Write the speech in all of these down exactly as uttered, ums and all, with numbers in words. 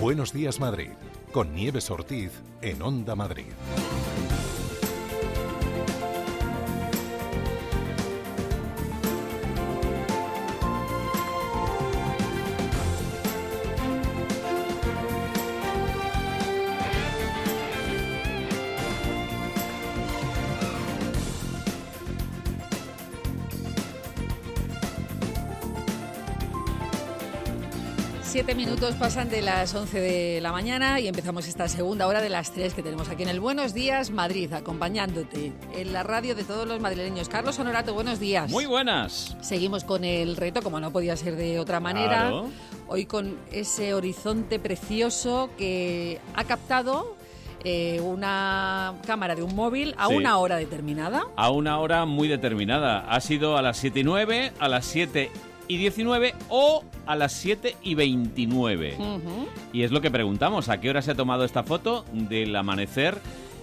Buenos Días Madrid, con Nieves Ortiz en Onda Madrid. Siete minutos pasan de las once de la mañana y empezamos esta segunda hora de las tres que tenemos aquí en el Buenos Días Madrid, acompañándote en la radio de todos los madrileños. Carlos Honorato, buenos días. Muy buenas. Seguimos con el reto, como no podía ser de otra manera. Claro. Hoy con ese horizonte precioso que ha captado eh, una cámara de un móvil a Sí. una hora determinada. A una hora muy determinada. Ha sido a las siete y nueve, a las siete y diecinueve o a las siete y veintinueve. Uh-huh. Y es lo que preguntamos, ¿a qué hora se ha tomado esta foto del amanecer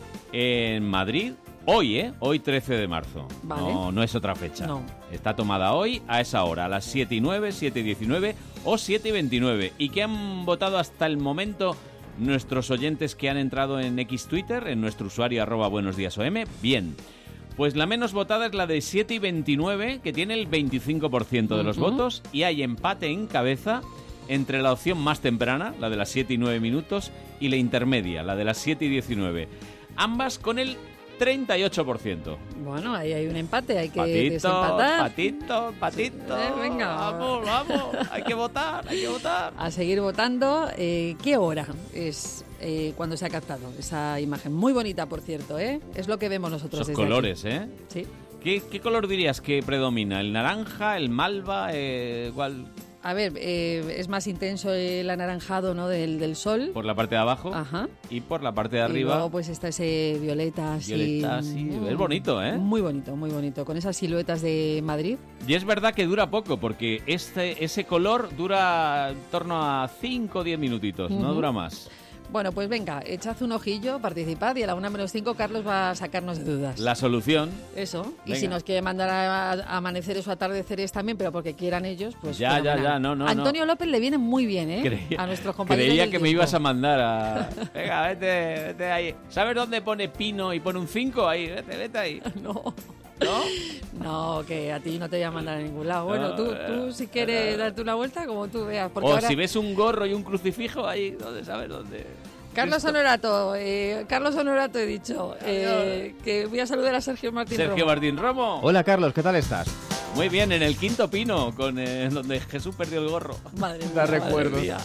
en Madrid? Hoy, ¿eh? Hoy trece de marzo. Vale. No, no es otra fecha. No. Está tomada hoy a esa hora, a las siete y nueve, siete y diecinueve o siete y veintinueve. ¿Y qué han votado hasta el momento nuestros oyentes que han entrado en X Twitter, en nuestro usuario arroba buenos días O M? Bien. Pues la menos votada es la de siete y veintinueve, que tiene el veinticinco por ciento de los Uh-huh. votos, y hay empate en cabeza entre la opción más temprana, la de las siete y nueve minutos, y la intermedia, la de las siete y diecinueve. Ambas con el treinta y ocho por ciento. Bueno, ahí hay un empate, hay que Patito, desempatar. patito, patito. Eh, venga. Vamos, vamos. Hay que votar, hay que votar. A seguir votando. Eh, ¿Qué hora es eh, cuando se ha captado esa imagen? Muy bonita, por cierto, ¿eh? Es lo que vemos nosotros Esos desde colores, aquí. ¿eh? Sí. ¿Qué, ¿Qué color dirías que predomina? ¿El naranja, el malva? Eh, ¿cuál? A ver, eh, es más intenso el anaranjado, ¿no? Del, del sol. Por la parte de abajo. Ajá. Y por la parte de Y arriba. luego pues está ese violeta así. Violeta, sí. Mm, Es bonito, ¿eh? Muy bonito, muy bonito. Con esas siluetas de Madrid. Y es verdad que dura poco, porque este ese color dura en torno a cinco o diez minutitos, no Ujú. dura más. Bueno, pues venga, echad un ojillo, participad y a la una menos cinco Carlos va a sacarnos de dudas. La solución, Eso. Y Venga. si nos quiere mandar a, a amaneceres o atardeceres también, pero porque quieran ellos, pues Ya, ya, fenomenal. ya, no, no, Antonio no. López le viene muy bien, ¿eh? creía, a nuestros compañeros creía del que me tiempo. ibas a mandar a... Venga, vete, vete ahí. ¿Sabes dónde pone pino y pone un cinco? Ahí, vete, vete ahí. No, ¿No? no, que a ti no te voy a mandar a ningún lado. Bueno, No, tú, eh, tú si quieres eh, darte una vuelta, como tú veas. Porque O ahora... si ves un gorro y un crucifijo, ahí, ¿dónde sabes dónde? Carlos Cristo. Honorato, eh, Carlos Honorato he dicho, eh, que voy a saludar a Sergio Martín Sergio Romo. Martín Romo. Hola Carlos, ¿qué tal estás? Muy bien, en el quinto pino, con eh, donde Jesús perdió el gorro. Madre mía, La madre recuerdo. mía.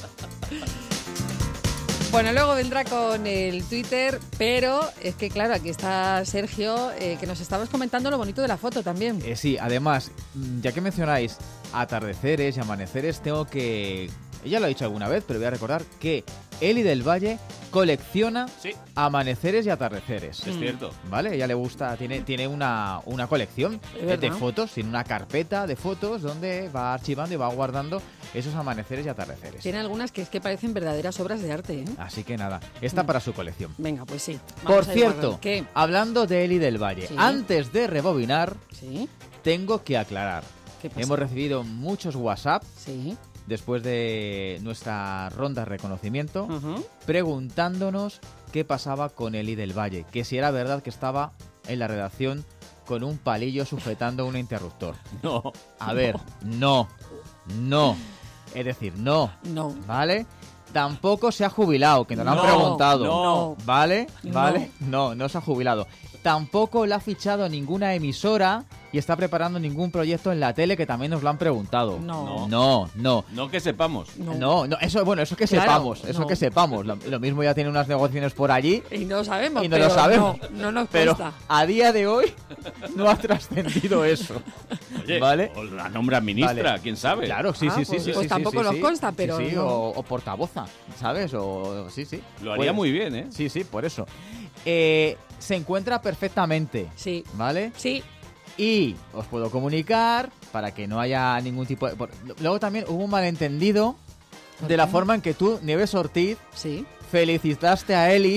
Bueno, luego vendrá con el Twitter, pero es que claro, aquí está Sergio, eh, que nos estabas comentando lo bonito de la foto también. Eh, sí, además, mm, ya que mencionáis atardeceres y amaneceres, tengo que... Ella lo ha dicho alguna vez, pero voy a recordar que Eli del Valle colecciona Sí, amaneceres y atardeceres. es Mm. cierto. ¿Vale? A ella le gusta, tiene, tiene una, una colección Es eh, verdad. de fotos, tiene una carpeta de fotos donde va archivando y va guardando esos amaneceres y atardeceres. Tiene algunas que es que parecen verdaderas obras de arte, ¿eh? Así que nada, está Mm. para su colección. Venga, pues sí. Por Vamos a ir cierto, guardando. ¿Qué? hablando de Eli del Valle, Sí. antes de rebobinar, ¿Sí? tengo que aclarar. ¿Qué pasa? Hemos recibido muchos WhatsApp Sí. después de nuestra ronda de reconocimiento Ujú. preguntándonos qué pasaba con Eli del Valle, que si era verdad que estaba en la redacción con un palillo sujetando un interruptor. No. A ver, no, no, es decir, no, No. ¿vale? Tampoco se ha jubilado, que nos lo han No, preguntado. no. ¿Vale? No. ¿Vale? No, no se ha jubilado. Tampoco le ha fichado ninguna emisora y está preparando ningún proyecto en la tele, que también nos lo han preguntado. No. No, no. No que sepamos. No. No, no, eso, bueno, eso que Claro, sepamos, eso no. que sepamos. Lo, lo mismo ya tiene unas negociaciones por allí, Y no lo sabemos. y no pero lo sabemos. No, no nos pero consta. a día de hoy no ha trascendido eso. Oye, ¿Vale? o la nombra ministra, Vale. quién sabe. Claro, sí, Ah, sí, sí, pues- sí. pues sí, tampoco sí, nos sí. consta, Sí, pero sí, no. o, o portavoza, ¿sabes? O sí, sí. Lo haría Puede. muy bien, ¿eh? Sí, sí, por eso. Eh, se encuentra perfectamente, Sí. ¿vale? Sí. Y os puedo comunicar para que no haya ningún tipo de... por- Luego también hubo un malentendido ¿Por de la qué? forma en que tú, Nieves Ortiz, Sí. felicitaste a Eli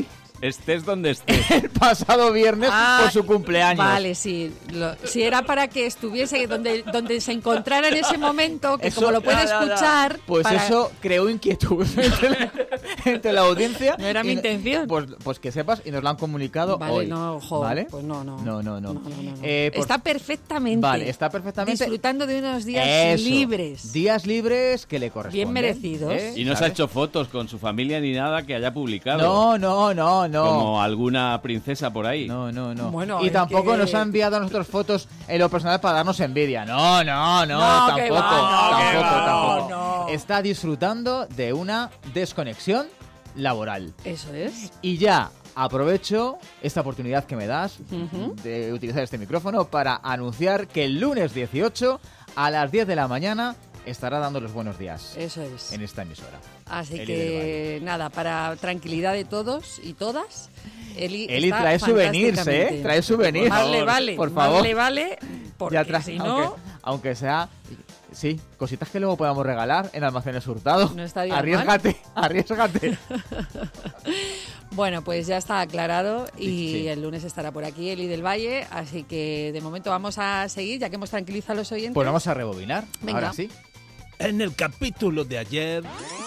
Estés donde estés. el pasado viernes Ah, por su cumpleaños. Vale, sí. Lo, si era para que estuviese donde, donde se encontrara en ese momento, que Eso- como lo puede ya, ya, ya. escuchar... Pues para- eso creó inquietud entre la, entre la audiencia. No era mi Y intención. Pues, pues que sepas, y nos lo han comunicado Vale, hoy. no, ojo, ¿Vale? pues no, no. No, no, no. No, no, no, no. Eh, por- Está perfectamente. Vale, está perfectamente. Disfrutando de unos días Eso, libres. Días libres que le corresponden. Bien merecidos. ¿eh? Y no se ha ¿Sabes? hecho fotos con su familia ni nada que haya publicado. No, no, no, no. Como alguna princesa por ahí. No, no, no. Bueno, y es tampoco que- nos ha enviado a nosotros fotos en lo personal para darnos envidia. No, no, no, No, que tampoco. va, no, que tampoco, va, tampoco. no. Está disfrutando de una desconexión laboral. Eso es. Y ya aprovecho esta oportunidad que me das Ujú. de utilizar este micrófono para anunciar que el lunes dieciocho a las diez de la mañana estará dando los buenos días Eso es. en esta emisora. Así Eli que nada, para tranquilidad de todos y todas, Eli, Eli está trae souvenirs, ¿eh? fantásticamente. Trae souvenirs. Vale, Por favor. vale. Por favor. Vale, vale. Porque Ya tra- si no, aunque, aunque sea, sí, cositas que luego podamos regalar en almacenes Hurtado. No estaría mal. Arriésgate, arriésgate. bueno, pues ya está aclarado y Sí, sí. el lunes estará por aquí Eli del Valle, así que de momento vamos a seguir, ya que hemos tranquilizado a los oyentes. Pues vamos a rebobinar. Venga. Ahora sí. En el capítulo de ayer,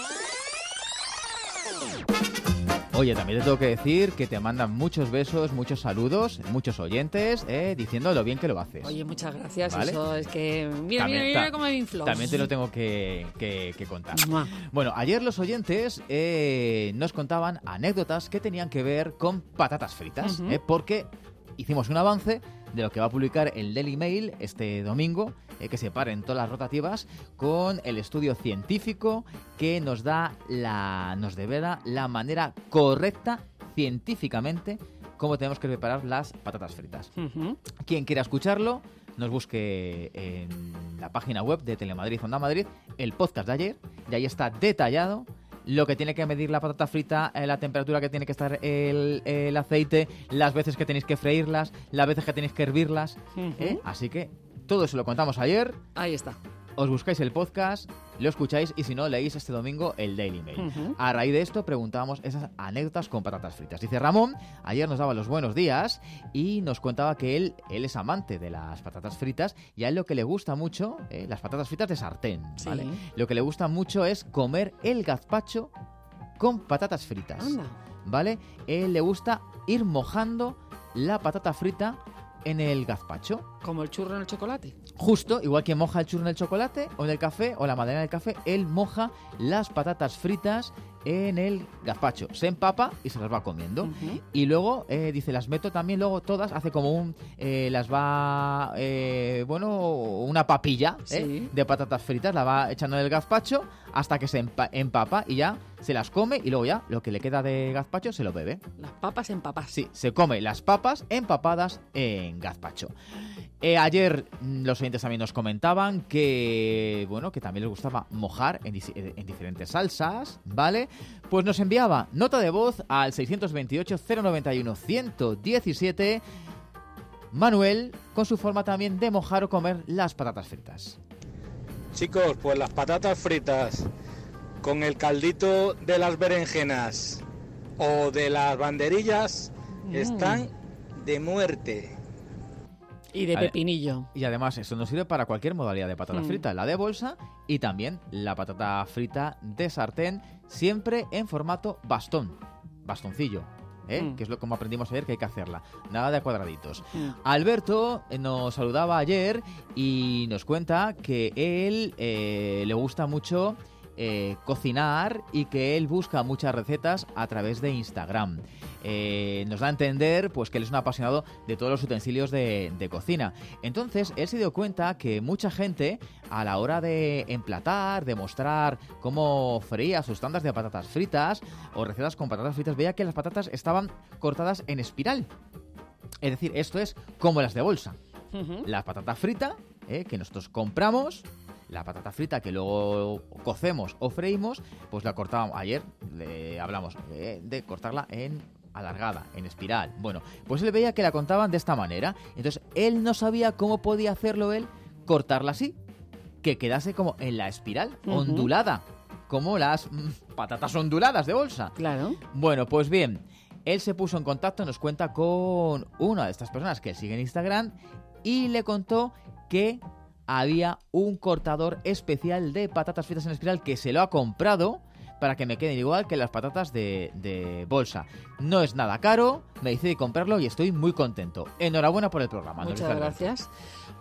Oye, también te tengo que decir que te mandan muchos besos, muchos saludos, muchos oyentes, eh, diciendo lo bien que lo haces. Oye, muchas gracias, Vale. eso es que... Mira, También mira, mira ta- cómo me infló. También te lo tengo que, que- que contar. Mua. Bueno, ayer los oyentes eh, nos contaban anécdotas que tenían que ver con patatas fritas, Ujú. eh, porque hicimos un avance de lo que va a publicar el Daily Mail este domingo, eh, que se paren todas las rotativas, con el estudio científico que nos da la, nos devela la manera correcta científicamente cómo tenemos que preparar las patatas fritas. Ujú. Quien quiera escucharlo, nos busque en la página web de Telemadrid Onda Madrid el podcast de ayer, y ahí está detallado lo que tiene que medir la patata frita, eh, la temperatura que tiene que estar el, el aceite, las veces que tenéis que freírlas, las veces que tenéis que hervirlas. Ujú. ¿eh? Así que todo eso lo contamos ayer. Ahí está. Os buscáis el podcast, lo escucháis y si no, leéis este domingo el Daily Mail. Ujú. A raíz de esto preguntábamos esas anécdotas con patatas fritas. Dice Ramón, ayer nos daba los buenos días y nos contaba que él, él es amante de las patatas fritas y a él lo que le gusta mucho, eh, las patatas fritas de sartén, ¿vale? Sí. Lo que le gusta mucho es comer el gazpacho con patatas fritas, Anda. ¿vale? Él le gusta ir mojando la patata frita en el gazpacho. Como el churro en el chocolate. Justo, igual que moja el churro en el chocolate o en el café o la magdalena del café, él moja las patatas fritas en el gazpacho. Se empapa y se las va comiendo. Ujú. Y luego, eh, dice, las meto también luego todas, hace como un... eh, las va... eh, bueno, una papilla eh, Sí. de patatas fritas, la va echando en el gazpacho hasta que se empa- empapa y ya se las come y luego ya lo que le queda de gazpacho se lo bebe. Las papas en papas. Sí, se come las papas empapadas en gazpacho. Eh, ayer mm, los oyentes también nos comentaban que, bueno, que también les gustaba mojar en, dis- en diferentes salsas, ¿vale? Pues nos enviaba nota de voz al seiscientos veintiocho, cero noventa y uno, ciento diecisiete Manuel, con su forma también de mojar o comer las patatas fritas. Chicos, pues las patatas fritas con el caldito de las berenjenas o de las banderillas Mm. están de muerte. Y de A ver. pepinillo. Y además eso nos sirve para cualquier modalidad de patata Mm. frita, la de bolsa y también la patata frita de sartén, siempre en formato bastón, bastoncillo, ¿eh? Mm. que es lo como aprendimos ayer que hay que hacerla, nada de cuadraditos. Mm. Alberto eh, nos saludaba ayer y nos cuenta que él eh, le gusta mucho eh, cocinar y que él busca muchas recetas a través de Instagram. Eh, nos da a entender pues que él es un apasionado de todos los utensilios de, de cocina. Entonces, él se dio cuenta que mucha gente, a la hora de emplatar, de mostrar cómo freía sus tandas de patatas fritas o recetas con patatas fritas, veía que las patatas estaban cortadas en espiral. Es decir, esto es como las de bolsa. Ujú. La patata frita, eh, que nosotros compramos, la patata frita que luego cocemos o freímos, pues la cortábamos. Ayer le hablamos eh, de cortarla en alargada, en espiral. Bueno, pues él veía que la contaban de esta manera. Entonces, él no sabía cómo podía hacerlo él, cortarla así, que quedase como en la espiral, Ujú. ondulada, como las mm, patatas onduladas de bolsa. Claro. Bueno, pues bien, Él se puso en contacto, nos cuenta, con una de estas personas que él sigue en Instagram y le contó que había un cortador especial de patatas fritas en espiral que se lo ha comprado para que me queden igual que las patatas de, de bolsa. No es nada caro, me decidí comprarlo y estoy muy contento. Enhorabuena por el programa. Muchas gracias.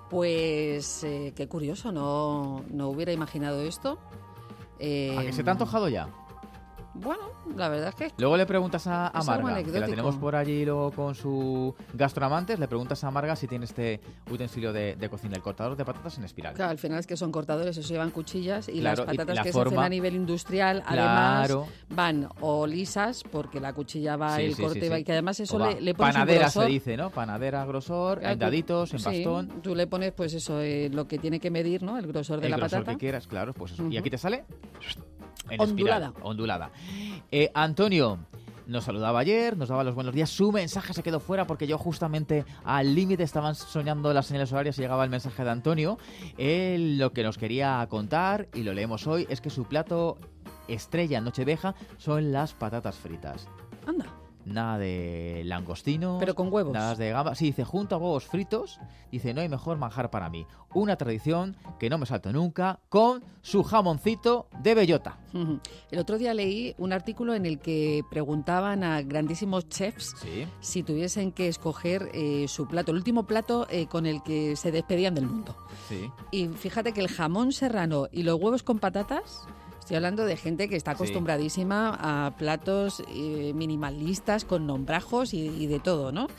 Pues eh, qué curioso, no, no hubiera imaginado esto. Eh, ¿A que se te ha antojado ya? Bueno, la verdad es que... Luego le preguntas a, a es algo Marga, que la anecdótico. tenemos por allí luego con su gastroamantes, le preguntas a Marga si tiene este utensilio de, de cocina, el cortador de patatas en espiral. Claro, al final es que son cortadores, eso llevan cuchillas y Claro, las patatas y la que forma- se hacen a nivel industrial, Claro. además, van o lisas, porque la cuchilla va, Sí, el sí, corte sí, va, sí. y que además eso O va, le, le pones un panadera se grosor. dice, ¿no? Panadera, grosor, Claro, en tú- daditos, en sí, bastón. tú le pones, pues eso, eh, lo que tiene que medir, ¿no? El grosor de el la grosor patata. que quieras, claro, pues eso. Y Ujú. aquí te sale en Ondulada. espiral, ondulada. Eh, Antonio nos saludaba ayer, nos daba los buenos días. Su mensaje se quedó fuera porque yo justamente al límite estaban soñando las señales horarias y llegaba el mensaje de Antonio. Él lo que nos quería contar, y lo leemos hoy, es que su plato estrella en Nochevieja son las patatas fritas. Anda. Nada de langostinos. Pero con huevos. Nada de gamba. Sí, dice, junto a huevos fritos, dice, no hay mejor manjar para mí. Una tradición que no me salto nunca, con su jamoncito de bellota. Ujú. El otro día leí un artículo en el que preguntaban a grandísimos chefs Sí. si tuviesen que escoger eh, su plato, el último plato eh, con el que se despedían del mundo. Sí. Y fíjate que el jamón serrano y los huevos con patatas, estoy hablando de gente que está Sí. acostumbradísima a platos eh, minimalistas con nombrajos y, y de todo, ¿no?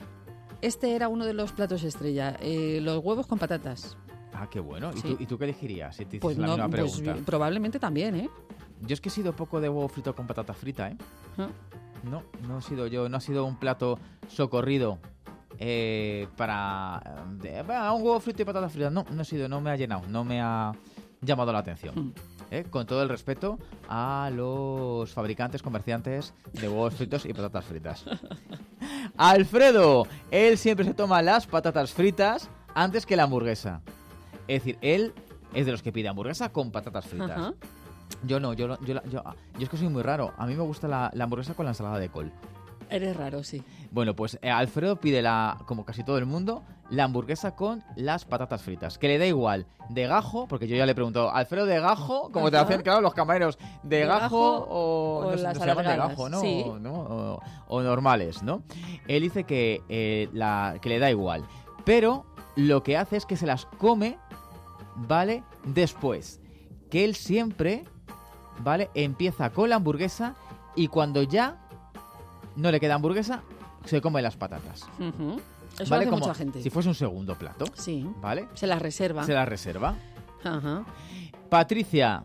Este era uno de los platos estrella, eh, los huevos con patatas. Ah, qué bueno. ¿Y, Sí. tú, ¿Y tú qué elegirías si te Pues hiciesen la no, misma pues pregunta? probablemente también, ¿eh? Yo es que he sido poco de huevo frito con patata frita, ¿eh? Ah. No, no he sido yo, no ha sido un plato socorrido eh, para... de, "Va, un huevo frito y patata frita". No, no ha sido, no me ha llenado, no me ha llamado la atención. Mm. ¿eh? Con todo el respeto a los fabricantes, comerciantes de huevos fritos y patatas fritas. Alfredo, él siempre se toma las patatas fritas antes que la hamburguesa. Es decir, él es de los que pide hamburguesa con patatas fritas. Ajá. Yo no, yo, yo, yo, yo, yo es que soy muy raro. A mí me gusta la, la hamburguesa con la ensalada de col. Eres raro, sí. Bueno, pues eh, Alfredo pide, la, como casi todo el mundo, la hamburguesa con las patatas fritas. Que le da igual de gajo, porque yo ya le he preguntado, Alfredo, ¿de gajo? Como te Ajá. hacen, claro, los camareros. ¿De, ¿De gajo, gajo o, o no sé, las se llaman de alargadas? gajo, ¿no? Sí. ¿no? O, o normales, ¿no? Él dice que, eh, la, que le da igual. Pero lo que hace es que se las come, ¿vale? Después. Que él siempre, ¿vale? Empieza con la hamburguesa y cuando ya no le queda hamburguesa, se come las patatas. Ujú. Eso ¿Vale? lo hace Como mucha gente. si fuese un segundo plato, Sí. ¿vale? Se las reserva. Se la reserva. Ajá. Patricia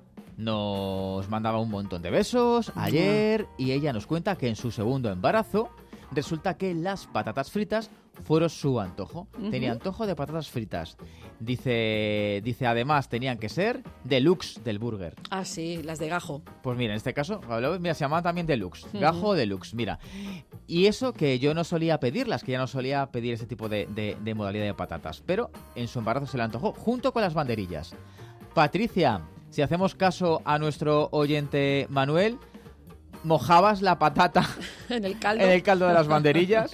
nos mandaba un montón de besos ayer y ella nos cuenta que en su segundo embarazo resulta que las patatas fritas fueron su antojo. Ujú. Tenía antojo de patatas fritas. Dice, dice además tenían que ser deluxe del burger. Ah, sí, las de gajo. Pues mira, en este caso, mira, se llamaban también deluxe. Ujú. Gajo deluxe, mira. Y eso que yo no solía pedirlas, que ya no solía pedir ese tipo de, de- de modalidad de patatas. Pero en su embarazo se le antojó, junto con las banderillas. Patricia, si hacemos caso a nuestro oyente Manuel, mojabas la patata En el caldo. en el caldo de las banderillas.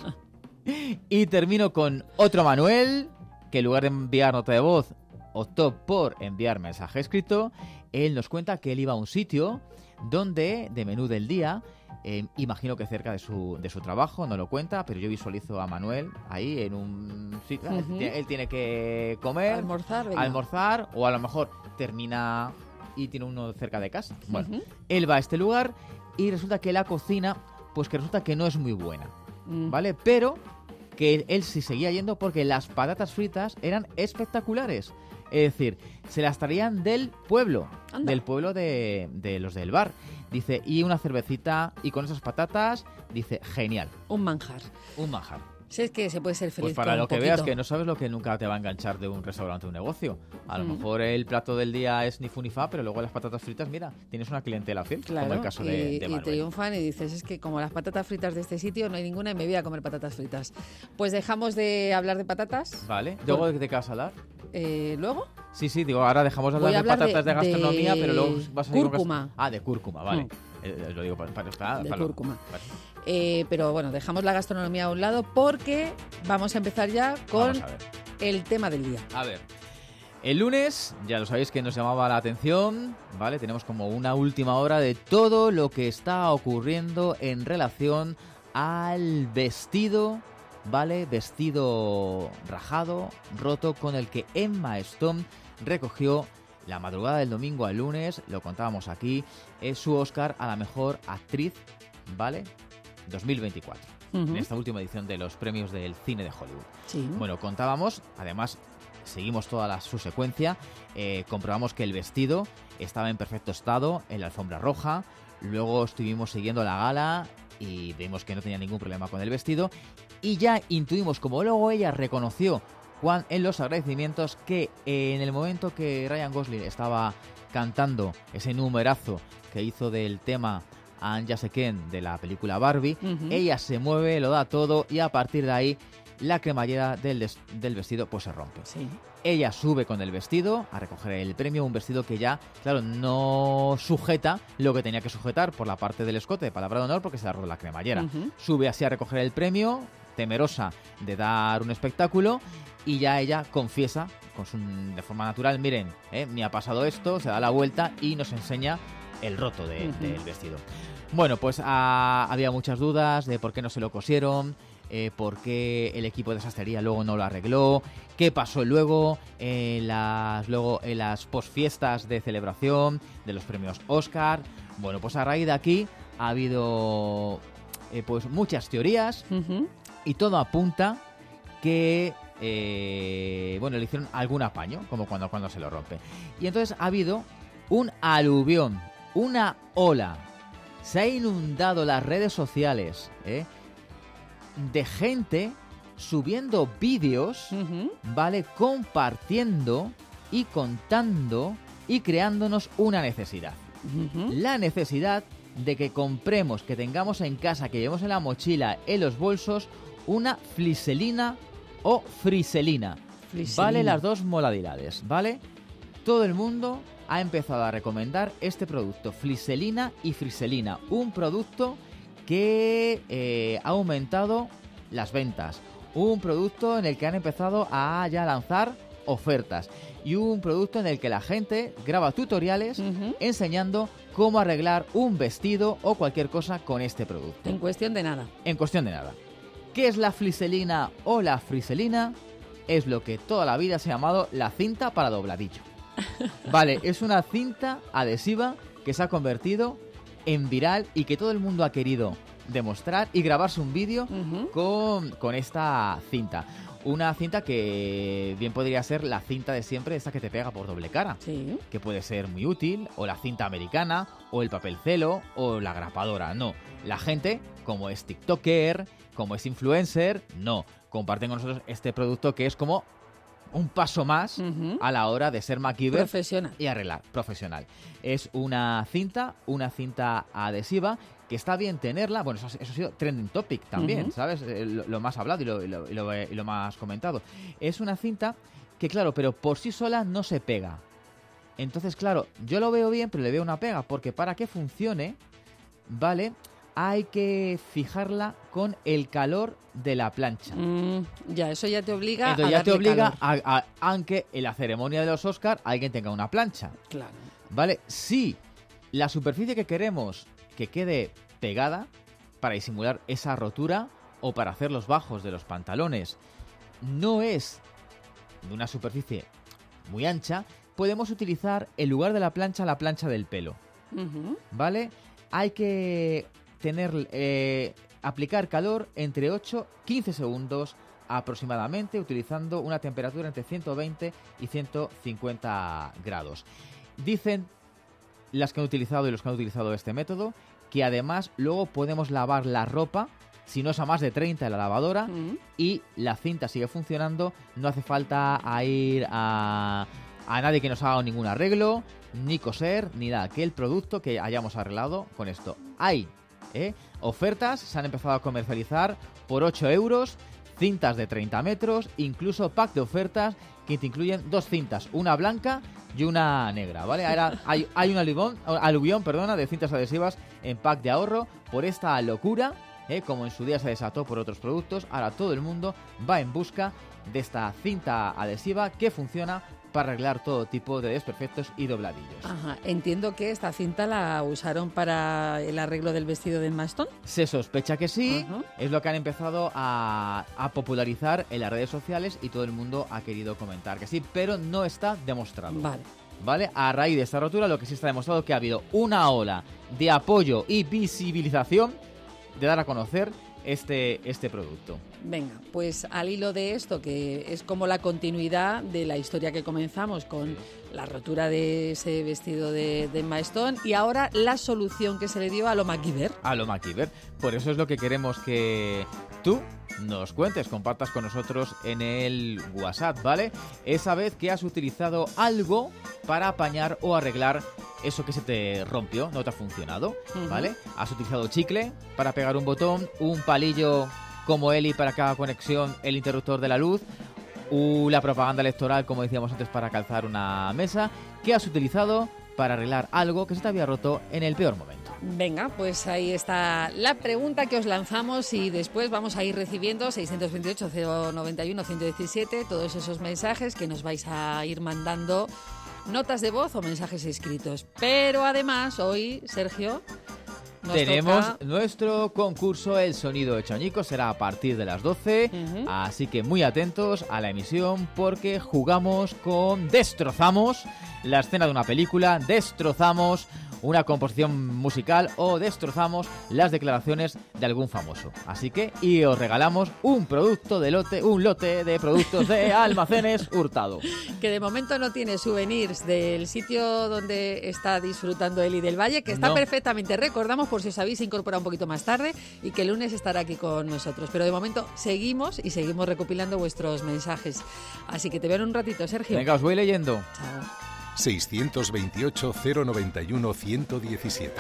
Y termino con otro Manuel, que en lugar de enviar nota de voz, optó por enviar mensaje escrito. Él nos cuenta que él iba a un sitio donde, de menú del día, eh, imagino que cerca de su, de su trabajo, no lo cuenta, pero yo visualizo a Manuel ahí en un sitio. Ujú. Él tiene que comer, Almorzar, venga. almorzar, o a lo mejor termina y tiene uno cerca de casa. Bueno, Ujú. él va a este lugar y resulta que la cocina, pues que resulta que no es muy buena. Mm. ¿Vale? Pero que él, él sí seguía yendo porque las patatas fritas eran espectaculares. Es decir, se las traían del pueblo, Anda. del pueblo de, de los del bar. Dice, y una cervecita y con esas patatas, dice, genial, Un manjar. un manjar. Si es que se puede ser feliz Pues para con lo que poquito. veas que no sabes lo que nunca te va a enganchar de un restaurante o un negocio. A lo Mm. mejor el plato del día es ni fu ni fa, pero luego las patatas fritas, mira, tienes una clientela fiel, Claro, como el caso y, de, de y Manuel. triunfan y dices, es que como las patatas fritas de este sitio no hay ninguna y me voy a comer patatas fritas. Pues dejamos de hablar de patatas. Vale, luego de qué vas a hablar. Eh, Luego, Sí, sí, digo, ahora dejamos de Voy hablar a de hablar patatas de, de- gastronomía, de pero luego vas a decir con gas- cúrcuma. Ah, de cúrcuma, vale. Mm. Eh, lo digo para... para, para de para- cúrcuma. para- Eh, pero bueno, dejamos la gastronomía a un lado porque vamos a empezar ya con Vamos a ver. el tema del día. A ver. El lunes, ya lo sabéis que nos llamaba la atención, ¿vale? Tenemos como una última hora de todo lo que está ocurriendo en relación al vestido, ¿vale? Vestido rajado, roto, con el que Emma Stone recogió la madrugada del domingo al lunes, lo contábamos aquí, es su Oscar a la mejor actriz, ¿vale? dos mil veinticuatro, Ujú. en esta última edición de los premios del cine de Hollywood. Sí. Bueno, contábamos, además seguimos toda la, su secuencia, eh, comprobamos que el vestido estaba en perfecto estado en la alfombra roja, luego estuvimos siguiendo la gala y vimos que no tenía ningún problema con el vestido y ya intuimos, como luego ella reconoció Juan en los agradecimientos, que en el momento que Ryan Gosling estaba cantando ese numerazo que hizo del tema And Just Again de la película Barbie, Ujú. ella se mueve, lo da todo y a partir de ahí la cremallera del, des- del vestido pues se rompe. Sí. Ella sube con el vestido a recoger el premio, un vestido que ya, claro, no sujeta lo que tenía que sujetar por la parte del escote de palabra de honor porque se le ha roto la cremallera. Ujú. Sube así a recoger el premio, temerosa de dar un espectáculo, y ya ella confiesa con su, de forma natural, miren, eh, me ha pasado esto, se da la vuelta y nos enseña el roto de- Ujú. del vestido. Bueno, pues ah, había muchas dudas de por qué no se lo cosieron, eh, por qué el equipo de sastrería luego no lo arregló, qué pasó luego en las, luego en las posfiestas de celebración de los premios Oscar. Bueno, pues a raíz de aquí ha habido eh, pues muchas teorías Ujú. y todo apunta que eh, bueno, le hicieron algún apaño, como cuando, cuando se lo rompe. Y entonces ha habido un aluvión, una ola. Se ha inundado las redes sociales, ¿eh? de gente subiendo vídeos, Ujú. ¿vale? Compartiendo y contando y creándonos una necesidad. Ujú. La necesidad de que compremos, que tengamos en casa, que llevemos en la mochila, en los bolsos, una fliselina o friselina. Friselina. Vale las dos modalidades, ¿vale? Todo el mundo ha empezado a recomendar este producto, fliselina y friselina. Un producto que eh, ha aumentado las ventas. Un producto en el que han empezado a ya lanzar ofertas. Y un producto en el que la gente graba tutoriales Ujú. enseñando cómo arreglar un vestido o cualquier cosa con este producto. En cuestión de nada. En cuestión de nada. ¿Qué es la fliselina o la friselina? Es lo que toda la vida se ha llamado la cinta para dobladillo. Vale, es una cinta adhesiva que se ha convertido en viral y que todo el mundo ha querido demostrar y grabarse un vídeo Ujú. con, con esta cinta. Una cinta que bien podría ser la cinta de siempre, esa que te pega por doble cara, Sí. que puede ser muy útil, o la cinta americana, o el papel celo, o la grapadora. No, la gente, como es TikToker, como es influencer, no, comparten con nosotros este producto que es como un paso más Ujú. a la hora de ser MacGyver Profesional. y arreglar, profesional. Es una cinta, una cinta adhesiva que está bien tenerla. Bueno, eso, eso ha sido trending topic también, Ujú. ¿sabes? Eh, Lo, lo más hablado y lo, y lo- y lo- y lo más comentado. Es una cinta que, claro, pero por sí sola no se pega. Entonces, claro, yo lo veo bien, pero le veo una pega, porque para que funcione, ¿vale? Hay que fijarla con el calor de la plancha. Mm, ya, eso ya te obliga Entonces a ya te darle obliga calor. a, a- aunque en la ceremonia de los Oscar alguien tenga una plancha. Claro. ¿Vale? Si la superficie que queremos que quede pegada para disimular esa rotura o para hacer los bajos de los pantalones no es de una superficie muy ancha, podemos utilizar en lugar de la plancha la plancha del pelo. Ujú. ¿Vale? Hay que tener eh, aplicar calor entre ocho y quince segundos aproximadamente, utilizando una temperatura entre ciento veinte y ciento cincuenta grados. Dicen las que han utilizado y los que han utilizado este método que además luego podemos lavar la ropa, si no es a más de treinta en la lavadora, Mm. y la cinta sigue funcionando. No hace falta a ir a, a nadie que nos haga ningún arreglo, ni coser, ni nada. Que el producto que hayamos arreglado con esto. Hay ¿eh? ofertas, se han empezado a comercializar por ocho euros, cintas de treinta metros, incluso pack de ofertas que te incluyen dos cintas, una blanca y una negra, ¿vale? Ahora hay, hay un aluvión, aluvión perdona, de cintas adhesivas en pack de ahorro por esta locura, ¿eh? Como en su día se desató por otros productos, ahora todo el mundo va en busca de esta cinta adhesiva que funciona para arreglar todo tipo de desperfectos y dobladillos. Ajá, entiendo que esta cinta la usaron para el arreglo del vestido de Emma Stone. Se sospecha que sí, uh-huh. Es lo que han empezado a, a popularizar en las redes sociales y todo el mundo ha querido comentar que sí, pero no está demostrado. Vale. ¿Vale? A raíz de esta rotura lo que sí está demostrado es que ha habido una ola de apoyo y visibilización de dar a conocer este, este producto. Venga, pues al hilo de esto, que es como la continuidad de la historia que comenzamos con la rotura de ese vestido de, de Emma Stone y ahora la solución que se le dio a lo MacGyver. A lo MacGyver. Por eso es lo que queremos que tú nos cuentes, compartas con nosotros en el WhatsApp, ¿vale? Esa vez que has utilizado algo para apañar o arreglar eso que se te rompió, no te ha funcionado, ¿vale? Uh-huh. Has utilizado chicle para pegar un botón, un palillo como Eli para cada conexión, el interruptor de la luz, o la propaganda electoral, como decíamos antes, para calzar una mesa. ¿Qué has utilizado para arreglar algo que se te había roto en el peor momento? Venga, pues ahí está la pregunta que os lanzamos y después vamos a ir recibiendo seiscientos veintiocho, cero noventa y uno, ciento diecisiete, todos esos mensajes que nos vais a ir mandando, notas de voz o mensajes escritos. Pero además hoy, Sergio, nos tenemos toca nuestro concurso El Sonido Hecho Añicos, será a partir de las doce, uh-huh. Así que muy atentos a la emisión porque jugamos con Destrozamos la escena de una película, destrozamos una composición musical o destrozamos las declaraciones de algún famoso. Así que, y os regalamos un producto de lote, un lote de productos de Almacenes Hurtado. Que de momento no tiene souvenirs del sitio donde está disfrutando Eli del Valle, que está no. perfectamente, recordamos por si os habéis incorporado un poquito más tarde y que el lunes estará aquí con nosotros. Pero de momento seguimos y seguimos recopilando vuestros mensajes. Así que te veo en un ratito, Sergio. Venga, os voy leyendo. Chao. seiscientos veintiocho, cero noventa y uno, ciento diecisiete.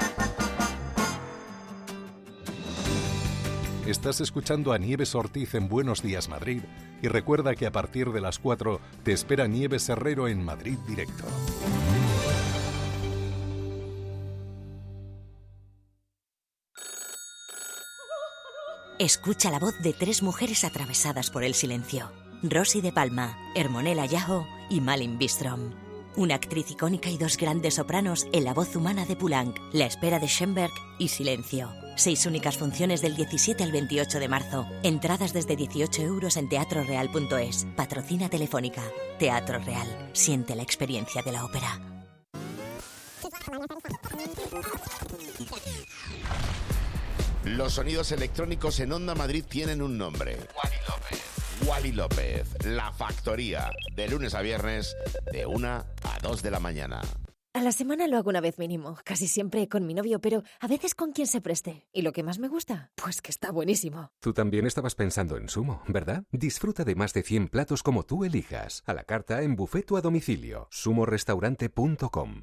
Estás escuchando a Nieves Ortiz en Buenos Días Madrid y recuerda que a partir de las cuatro te espera Nieves Herrero en Madrid Directo. Escucha la voz de tres mujeres atravesadas por el silencio. Rosy de Palma, Hermonella Yajo y Malin Bistrom. Una actriz icónica y dos grandes sopranos en la voz humana de Poulenc, La espera de Schoenberg y Silencio. Seis únicas funciones del diecisiete al veintiocho de marzo. Entradas desde dieciocho euros en teatro real punto es. Patrocina Telefónica. Teatro Real. Siente la experiencia de la ópera. Los sonidos electrónicos en Onda Madrid tienen un nombre. Wally López. Wally López, La Factoría, de lunes a viernes, de una a dos de la mañana. A la semana lo hago una vez mínimo, casi siempre con mi novio, pero a veces con quien se preste. ¿Y lo que más me gusta? Pues que está buenísimo. Tú también estabas pensando en Sumo, ¿verdad? Disfruta de más de cien platos como tú elijas, a la carta, en buffet o a domicilio. sumo restaurante punto com.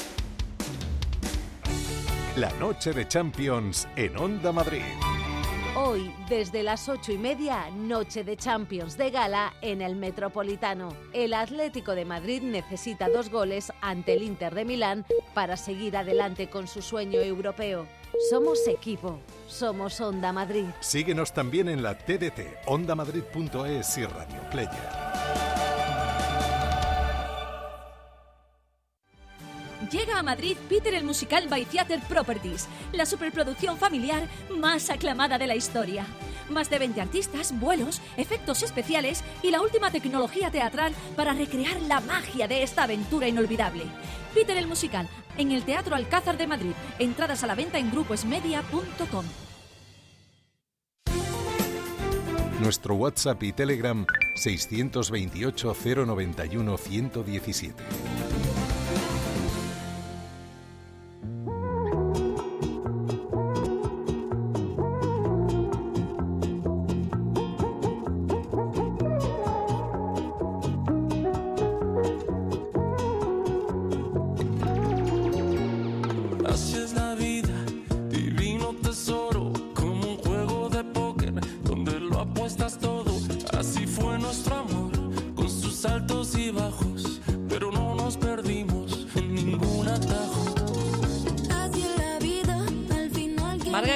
La noche de Champions en Onda Madrid. Hoy, desde las ocho y media, noche de Champions de gala en el Metropolitano. El Atlético de Madrid necesita dos goles ante el Inter de Milán para seguir adelante con su sueño europeo. Somos equipo, somos Onda Madrid. Síguenos también en la T D T, onda madrid punto es y Radio Player. Llega a Madrid Peter el Musical by Theater Properties, la superproducción familiar más aclamada de la historia. Más de veinte artistas, vuelos, efectos especiales y la última tecnología teatral para recrear la magia de esta aventura inolvidable. Peter el Musical, en el Teatro Alcázar de Madrid. Entradas a la venta en grupo esmedia punto com. Nuestro WhatsApp y Telegram seiscientos veintiocho, cero noventa y uno, ciento diecisiete. Así fue nuestro amor, con sus altos y bajos, pero no nos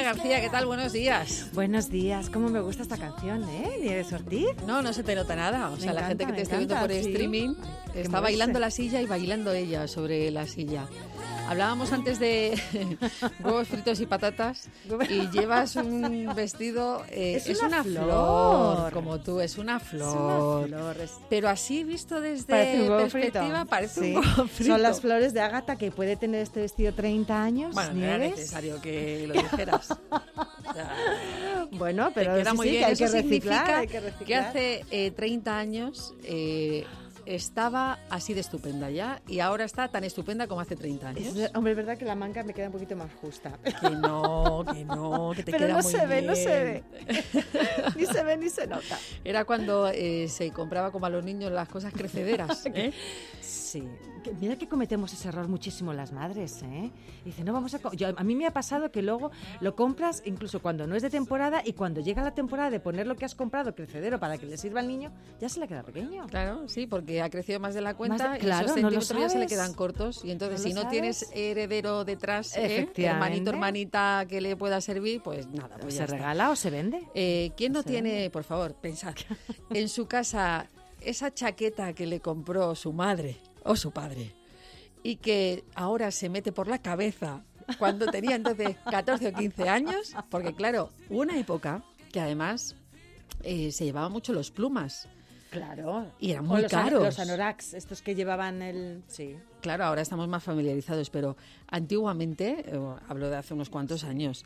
García, ¿qué tal? Buenos días. Buenos días. ¿Cómo me gusta esta canción, eh? ¿Nieves Ortiz? No, no se te nota nada. O sea, Me la gente que encanta, te esté me viendo por encanta, sí. streaming Qué está moverse. bailando la silla y bailando ella sobre la silla. Hablábamos antes de huevos fritos y patatas y llevas un vestido... eh, Es es una una flor. flor, como tú, es una Es flor. una flor. es- Pero así visto desde Parece un huevo perspectiva, frito. parece Sí. un huevo frito. Son las flores de Ágata que puede tener este vestido treinta años, Bueno, no era Nieves. necesario que lo dijeras. O sea, Bueno, te pero queda sí, muy sí, bien. que hay Eso que reciclar. significa hay que reciclar. que hace eh, treinta años eh, estaba así de estupenda ya y ahora está tan estupenda como hace treinta años. Es, hombre, es verdad que la manga me queda un poquito más justa. Que no, que no, que te Pero queda no muy se ve, no se bien. ve. Ni se ve ni se nota. Era cuando eh, se compraba como a los niños las cosas crecederas. ¿eh? Sí, que- mira que cometemos ese error muchísimo las madres, ¿eh? Dice, no vamos a... co-". Yo, a mí me ha pasado que luego lo compras incluso cuando no es de temporada y cuando llega la temporada de poner lo que has comprado crecedero para que le sirva al niño, ya se le queda pequeño. Claro, sí, porque ha crecido más de la cuenta Más de- y claro, esos no lo centímetros ya se le sabes. quedan cortos y entonces No si lo no tienes sabes. heredero detrás, ¿eh? Efectivamente. hermanito, hermanita que le pueda servir, pues nada, pues ¿Se ya está. regala o se vende? Eh, ¿Quién no Se tiene, vende. por favor, pensad, en su casa esa chaqueta que le compró su madre o su padre y que ahora se mete por la cabeza cuando tenía entonces catorce o quince años? Porque claro, hubo una época que además eh, se llevaba mucho los plumas. Claro. Y eran O muy los an- caros. Los anoraks, estos que llevaban el... Sí. Claro, ahora estamos más familiarizados, pero antiguamente, eh, hablo de hace unos cuantos años,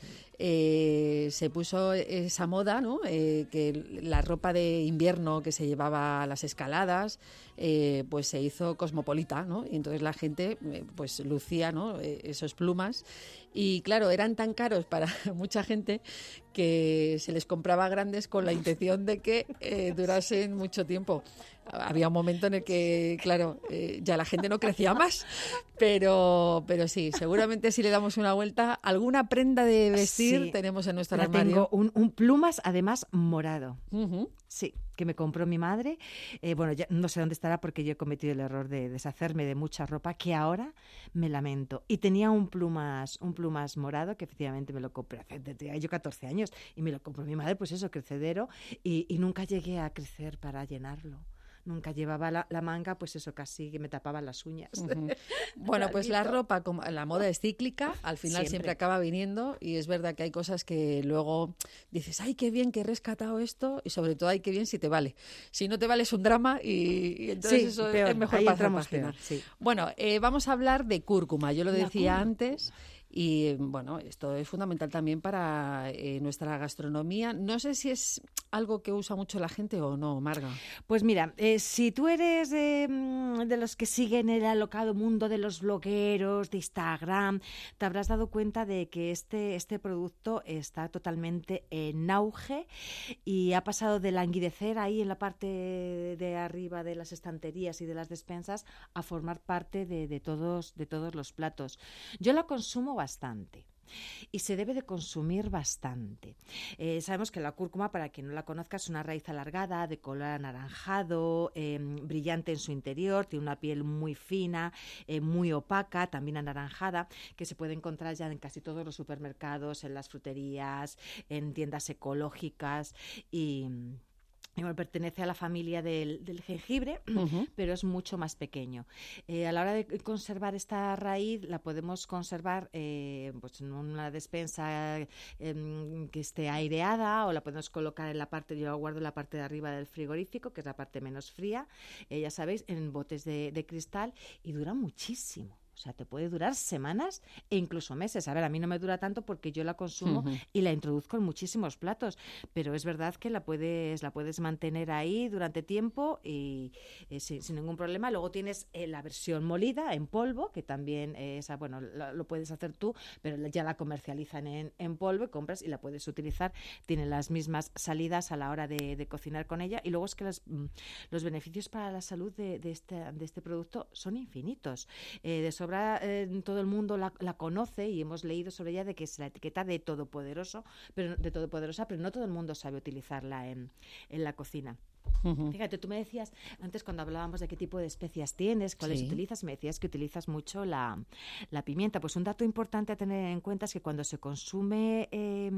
eh, se puso esa moda, ¿no? Eh, que la ropa de invierno que se llevaba a las escaladas, eh, pues se hizo cosmopolita, ¿no? Y entonces la gente, eh, pues lucía, ¿no? Eh, esos plumas. Y claro, eran tan caros para mucha gente que se les compraba grandes con la intención de que eh, durasen mucho tiempo. Había un momento en el que, claro, eh, ya la gente no crecía más, pero, pero sí, seguramente si le damos una vuelta, alguna prenda de vestir Sí. tenemos en nuestro La armario. tengo un, un plumas, además morado. Ujú. Sí, que me compró mi madre. Eh, bueno, ya no sé dónde estará porque yo he cometido el error de deshacerme de mucha ropa que ahora me lamento. Y tenía un plumas, un plumas morado que efectivamente me lo compré hace tenía yo catorce años y me lo compró mi madre, pues eso, crecedero, y, y nunca llegué a crecer para llenarlo. Nunca llevaba la, la manga, pues eso, casi que me tapaban las uñas. Ujú. Bueno, pues la ropa, como la moda es cíclica, al final siempre. Siempre. acaba viniendo y es verdad que hay cosas que luego dices, ay, qué bien que he rescatado esto y sobre todo, ay, qué bien si te vale. Si no te vale es un drama y, y entonces Sí, eso peor, es mejor ahí pasar entramos página. peor, sí. Bueno, eh, vamos a hablar de cúrcuma, yo lo La decía cúrcuma. antes. Y bueno, esto es fundamental también para eh, nuestra gastronomía. No sé si es algo que usa mucho la gente o no, Marga. Pues mira, eh, si tú eres eh, mm, de los que siguen el alocado mundo de los blogueros, de Instagram, te habrás dado cuenta de que este, este producto está totalmente en auge y ha pasado de languidecer ahí en la parte de arriba de las estanterías y de las despensas a formar parte de, de, todos, de todos los platos. Yo la consumo bastante. Y se debe de consumir bastante. Eh, sabemos que la cúrcuma, para quien no la conozca, es una raíz alargada, de color anaranjado, eh, brillante en su interior, tiene una piel muy fina, eh, muy opaca, también anaranjada, que se puede encontrar ya en casi todos los supermercados, en las fruterías, en tiendas ecológicas y... Y bueno, pertenece a la familia del, del jengibre, uh-huh. pero es mucho más pequeño. Eh, a la hora de conservar esta raíz, la podemos conservar eh, pues en una despensa eh, que esté aireada o la podemos colocar en la parte, yo la guardo en la parte de arriba del frigorífico, que es la parte menos fría, eh, ya sabéis, en botes de, de cristal y dura muchísimo. O sea, te puede durar semanas e incluso meses. A ver, a mí no me dura tanto porque yo la consumo uh-huh. y la introduzco en muchísimos platos, pero es verdad que la puedes la puedes mantener ahí durante tiempo y eh, sin, sin ningún problema. Luego tienes eh, la versión molida en polvo, que también eh, esa, bueno, lo, lo puedes hacer tú, pero ya la comercializan en, en polvo y compras y la puedes utilizar. Tiene las mismas salidas a la hora de, de cocinar con ella y luego es que los, los beneficios para la salud de, de, este, de este producto son infinitos. Eh, de sobra sobra eh, todo el mundo la, la conoce y hemos leído sobre ella de que es la etiqueta de todopoderoso, pero de todopoderosa, pero no todo el mundo sabe utilizarla en, en la cocina. Uh-huh. Fíjate, tú me decías antes cuando hablábamos de qué tipo de especias tienes, cuáles sí. utilizas, me decías que utilizas mucho la, la pimienta. Pues un dato importante a tener en cuenta es que cuando se consume eh,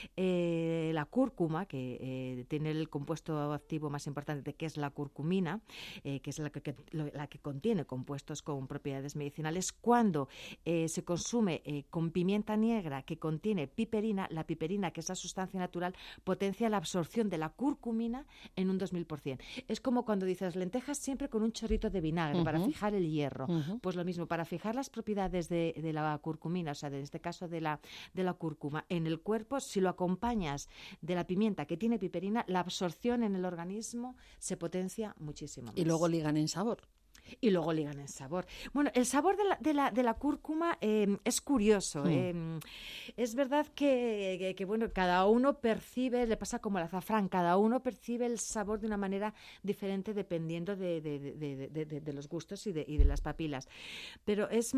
eh, la cúrcuma, que eh, tiene el compuesto activo más importante, que es la curcumina, eh, que es la que, que, la que contiene compuestos con propiedades medicinales, cuando eh, se consume eh, con pimienta negra que contiene piperina, la piperina, que es la sustancia natural, potencia la absorción de la curcumina en un dos mil por ciento. Es como cuando dices lentejas siempre con un chorrito de vinagre uh-huh. para fijar el hierro. Uh-huh. Pues lo mismo, para fijar las propiedades de, de la curcumina, o sea, en este caso de la, de la cúrcuma, en el cuerpo, si lo acompañas de la pimienta que tiene piperina, la absorción en el organismo se potencia muchísimo más. Y luego ligan en sabor. Y luego ligan en sabor. Bueno, el sabor de la, de la, de la cúrcuma eh, es curioso. Mm. Eh, es verdad que, que, que, bueno, cada uno percibe, le pasa como el azafrán, cada uno percibe el sabor de una manera diferente dependiendo de, de, de, de, de, de, de los gustos y de, y de las papilas. Pero es,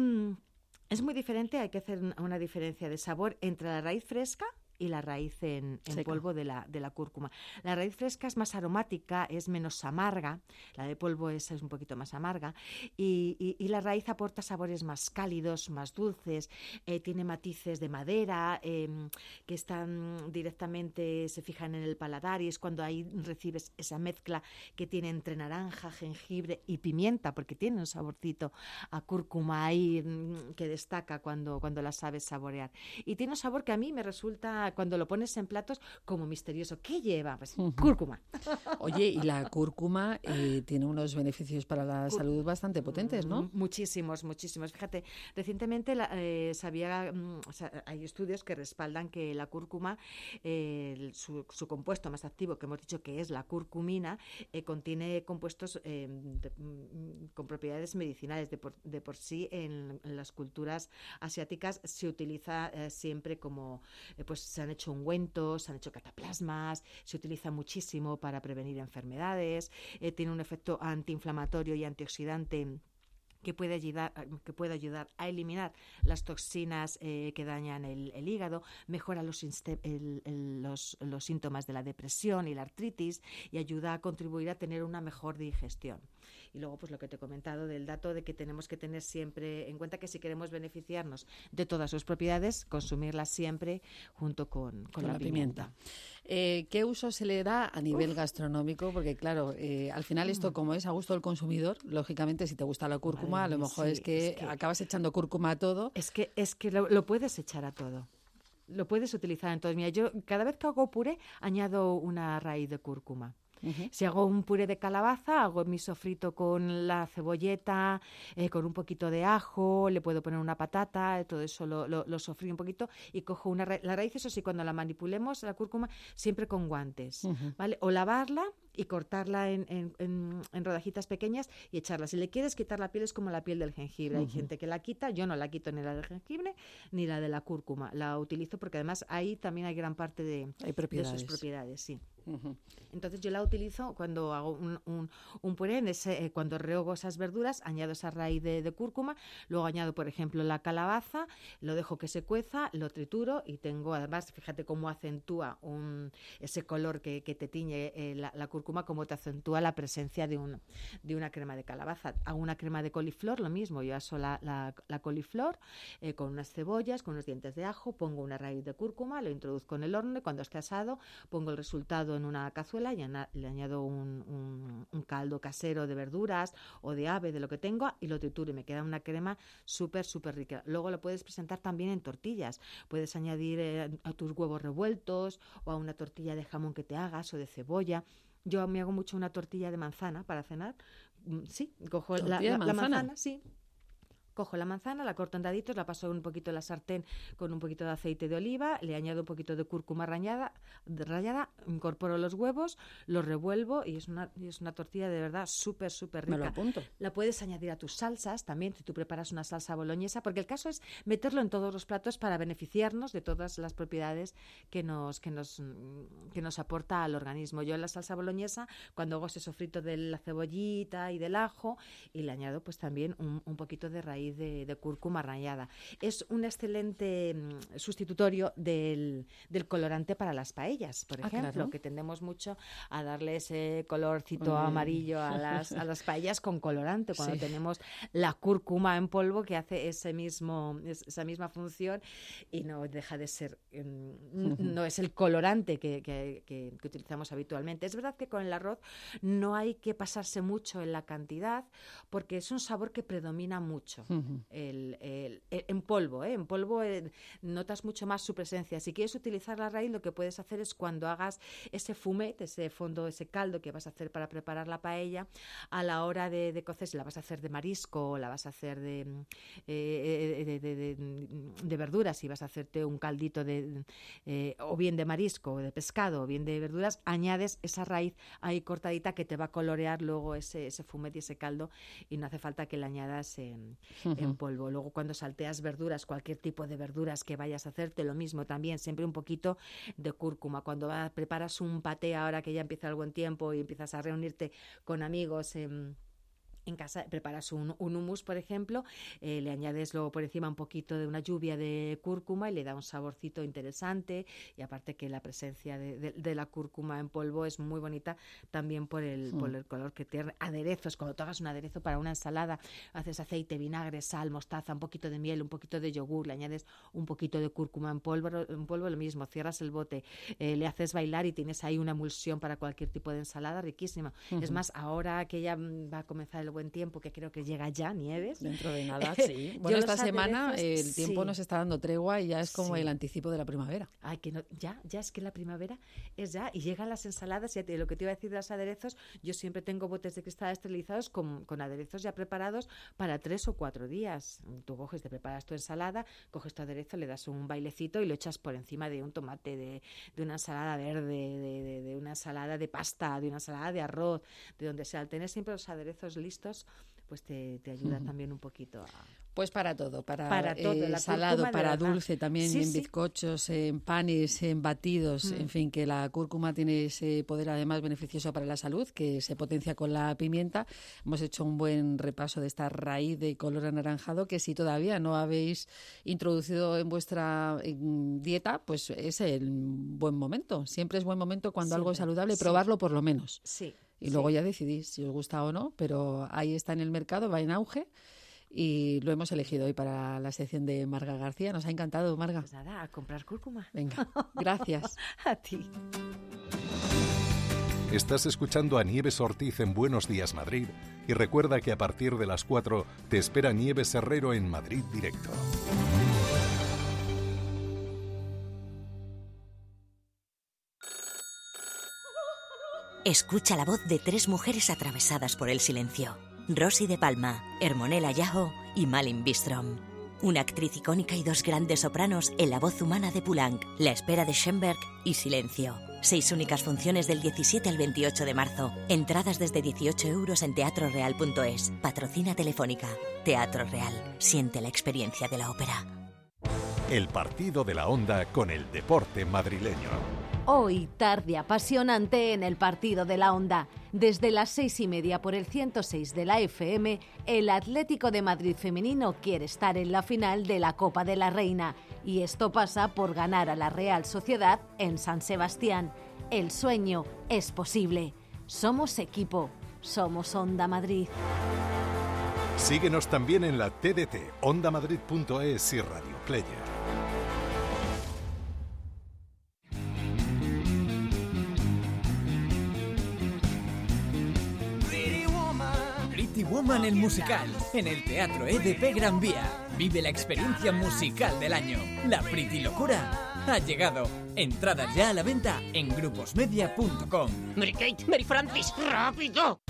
es muy diferente, hay que hacer una diferencia de sabor entre la raíz fresca y la raíz en, en polvo de la, de la cúrcuma. La raíz fresca es más aromática, es menos amarga, la de polvo es, es un poquito más amarga, y, y, y la raíz aporta sabores más cálidos, más dulces, eh, tiene matices de madera eh, que están directamente, se fijan en el paladar, y es cuando ahí recibes esa mezcla que tiene entre naranja, jengibre y pimienta, porque tiene un saborcito a cúrcuma ahí que destaca cuando, cuando la sabes saborear. Y tiene un sabor que a mí me resulta, cuando lo pones en platos, como misterioso. ¿Qué lleva? Pues uh-huh. cúrcuma. Oye, y la cúrcuma eh, tiene unos beneficios para la Cúr- salud bastante potentes, ¿no? Muchísimos, muchísimos. Fíjate, recientemente la, eh, sabía, mm, o sea, hay estudios que respaldan que la cúrcuma, eh, su, su compuesto más activo, que hemos dicho que es la curcumina, eh, contiene compuestos eh, de, mm, con propiedades medicinales. De por, de por sí, en, en las culturas asiáticas se utiliza eh, siempre como, eh, pues, se han hecho ungüentos, se han hecho cataplasmas, se utiliza muchísimo para prevenir enfermedades, eh, tiene un efecto antiinflamatorio y antioxidante que puede ayudar, que puede ayudar a eliminar las toxinas eh, que dañan el, el hígado, mejora los, inste- el, el, los, los síntomas de la depresión y la artritis, y ayuda a contribuir a tener una mejor digestión. Y luego, pues lo que te he comentado del dato de que tenemos que tener siempre en cuenta que si queremos beneficiarnos de todas sus propiedades, consumirlas siempre junto con, con, con la, la pimienta. pimienta. Eh, ¿Qué uso se le da a nivel Uf. gastronómico? Porque claro, eh, al final esto, como es a gusto del consumidor, lógicamente si te gusta la cúrcuma, vale, a lo mejor sí, es, que es que acabas echando cúrcuma a todo. Es que, es que lo, lo puedes echar a todo. Lo puedes utilizar en todo. Mira, yo cada vez que hago puré añado una raíz de cúrcuma. Uh-huh. Si hago un puré de calabaza, hago mi sofrito con la cebolleta, eh, con un poquito de ajo, le puedo poner una patata, todo eso lo, lo, lo sofrí un poquito y cojo una ra- la raíz, eso sí, cuando la manipulemos, la cúrcuma, siempre con guantes, uh-huh. ¿vale? O lavarla y cortarla en, en, en, en rodajitas pequeñas y echarla. Si le quieres quitar la piel, es como la piel del jengibre. Uh-huh. Hay gente que la quita, yo no la quito ni la del jengibre ni la de la cúrcuma. La utilizo porque además ahí también hay gran parte de, hay propiedades. de sus propiedades, sí. Uh-huh. Entonces yo la utilizo cuando hago un, un, un puré, en ese, eh, cuando rehogo esas verduras, añado esa raíz de, de cúrcuma, luego añado, por ejemplo, la calabaza, lo dejo que se cueza, lo trituro y tengo, además, fíjate cómo acentúa un, ese color que, que te tiñe eh, la, la cúrcuma, cómo te acentúa la presencia de, un, de una crema de calabaza. Hago una crema de coliflor, lo mismo, yo aso la, la, la coliflor eh, con unas cebollas, con unos dientes de ajo, pongo una raíz de cúrcuma, lo introduzco en el horno y cuando esté asado pongo el resultado en una cazuela y ana- le añado un, un, un caldo casero de verduras o de ave, de lo que tengo, y lo trituro y me queda una crema súper, súper rica. Luego lo puedes presentar también en tortillas. Puedes añadir eh, a tus huevos revueltos o a una tortilla de jamón que te hagas o de cebolla. Yo me hago mucho una tortilla de manzana para cenar. Sí, cojo la, la, la manzana, sí. Cojo la manzana, la corto en daditos, la paso un poquito en la sartén con un poquito de aceite de oliva, le añado un poquito de cúrcuma rallada, rallada, incorporo los huevos, los revuelvo y es una, es una tortilla de verdad súper, súper rica. Me lo apunto. La puedes añadir a tus salsas también, si tú preparas una salsa boloñesa, porque el caso es meterlo en todos los platos para beneficiarnos de todas las propiedades que nos, que nos, que nos aporta al organismo. Yo en la salsa boloñesa, cuando hago ese sofrito de la cebollita y del ajo, y le añado pues también un, un poquito de raíz raíz de, de cúrcuma rallada. Es un excelente mm, sustitutorio del, del colorante para las paellas, por Ah, ejemplo, claro. que tendemos mucho a darle ese colorcito Mm. amarillo a las, a las paellas con colorante, cuando Sí. tenemos la cúrcuma en polvo que hace ese mismo, es- esa misma función y no deja de ser, mm, no es el colorante que, que- que- que utilizamos habitualmente. Es verdad que con el arroz no hay que pasarse mucho en la cantidad porque es un sabor que predomina mucho. Ujú. El- el- el- en polvo, ¿eh? En polvo eh, notas mucho más su presencia. Si quieres utilizar la raíz, lo que puedes hacer es cuando hagas ese fumet, ese fondo, ese caldo que vas a hacer para preparar la paella, a la hora de, de cocer, si la vas a hacer de marisco o la vas a hacer de, mm, eh, de, de- de- de verduras, si vas a hacerte un caldito de eh, o bien de marisco o de pescado o bien de verduras, añades esa raíz ahí cortadita que te va a colorear luego ese, ese fumet y ese caldo y no hace falta que le añadas en, en Ujú. polvo. Luego cuando salteas verduras, cualquier tipo de verduras que vayas a hacerte, lo mismo también, siempre un poquito de cúrcuma. Cuando va- preparas un paté ahora que ya empieza el buen tiempo y empiezas a reunirte con amigos en en casa, preparas un, un hummus, por ejemplo, eh, le añades luego por encima un poquito de una lluvia de cúrcuma y le da un saborcito interesante, y aparte que la presencia de, de- de la cúrcuma en polvo es muy bonita también por el, Mm. por el color que tiene. Aderezos, cuando tú hagas un aderezo para una ensalada, haces aceite, vinagre, sal, mostaza, un poquito de miel, un poquito de yogur, le añades un poquito de cúrcuma en polvo, en polvo lo mismo, cierras el bote, eh, le haces bailar y tienes ahí una emulsión para cualquier tipo de ensalada riquísima. Ujú. Es más, ahora que ya mm, va a comenzar el buen tiempo, que creo que llega ya, Nieves. Dentro de nada, sí. Yo Bueno, los esta semana aderezos, el tiempo sí. nos está dando tregua y ya es como Sí. el anticipo de la primavera. Ay, que no, ya, ya es que la primavera es ya, y llegan las ensaladas, y lo que te iba a decir de los aderezos, yo siempre tengo botes de cristal esterilizados con, con aderezos ya preparados para tres o cuatro días. Tú coges, te preparas tu ensalada, coges tu aderezo, le das un bailecito y lo echas por encima de un tomate, de, de una ensalada verde, de, de- de una ensalada de pasta, de una ensalada de arroz, de donde sea. Al tener siempre los aderezos listos, pues te, te ayuda Ujú. también un poquito a... Pues para todo, para, Para todo, eh, la salado, cúrcuma, de para verdad. dulce, también Sí, en sí. bizcochos, en panes, en batidos, Mm. en fin, que la cúrcuma tiene ese poder además beneficioso para la salud, que se potencia con la pimienta. Hemos hecho un buen repaso de esta raíz de color anaranjado que si todavía no habéis introducido en vuestra mm, dieta, pues es el buen momento. Siempre es buen momento cuando algo es Siempre, saludable, sí. probarlo por lo menos. Sí. Y sí. luego ya decidís si os gusta o no, pero ahí está en el mercado, va en auge y lo hemos elegido hoy para la sección de Marga García. Nos ha encantado, Marga. Pues nada, a comprar cúrcuma. Venga, gracias. A ti. Estás escuchando a Nieves Ortiz en Buenos Días Madrid y recuerda que a partir de las cuatro te espera Nieves Herrero en Madrid Directo. Escucha la voz de tres mujeres atravesadas por el silencio. Rosy de Palma, Hermonella Yajo y Malin Bistrom. Una actriz icónica y dos grandes sopranos en la voz humana de Poulenc, La espera de Schoenberg y Silencio. Seis únicas funciones del diecisiete al veintiocho de marzo. Entradas desde dieciocho euros en teatro real punto es. Patrocina Telefónica. Teatro Real. Siente la experiencia de la ópera. El partido de la Onda con el deporte madrileño. Hoy, tarde apasionante en el partido de la Onda. Desde las seis y media por el ciento seis de la F M, el Atlético de Madrid femenino quiere estar en la final de la Copa de la Reina. Y esto pasa por ganar a la Real Sociedad en San Sebastián. El sueño es posible. Somos equipo. Somos Onda Madrid. Síguenos también en la T D T, onda madrid punto es y Radio Player. Pretty Woman el musical, en el Teatro E D P Gran Vía. Vive la experiencia musical del año. La Pretty Locura ha llegado. Entradas ya a la venta en gruposmedia punto com. Mary Kate, Mary Francis, rápido.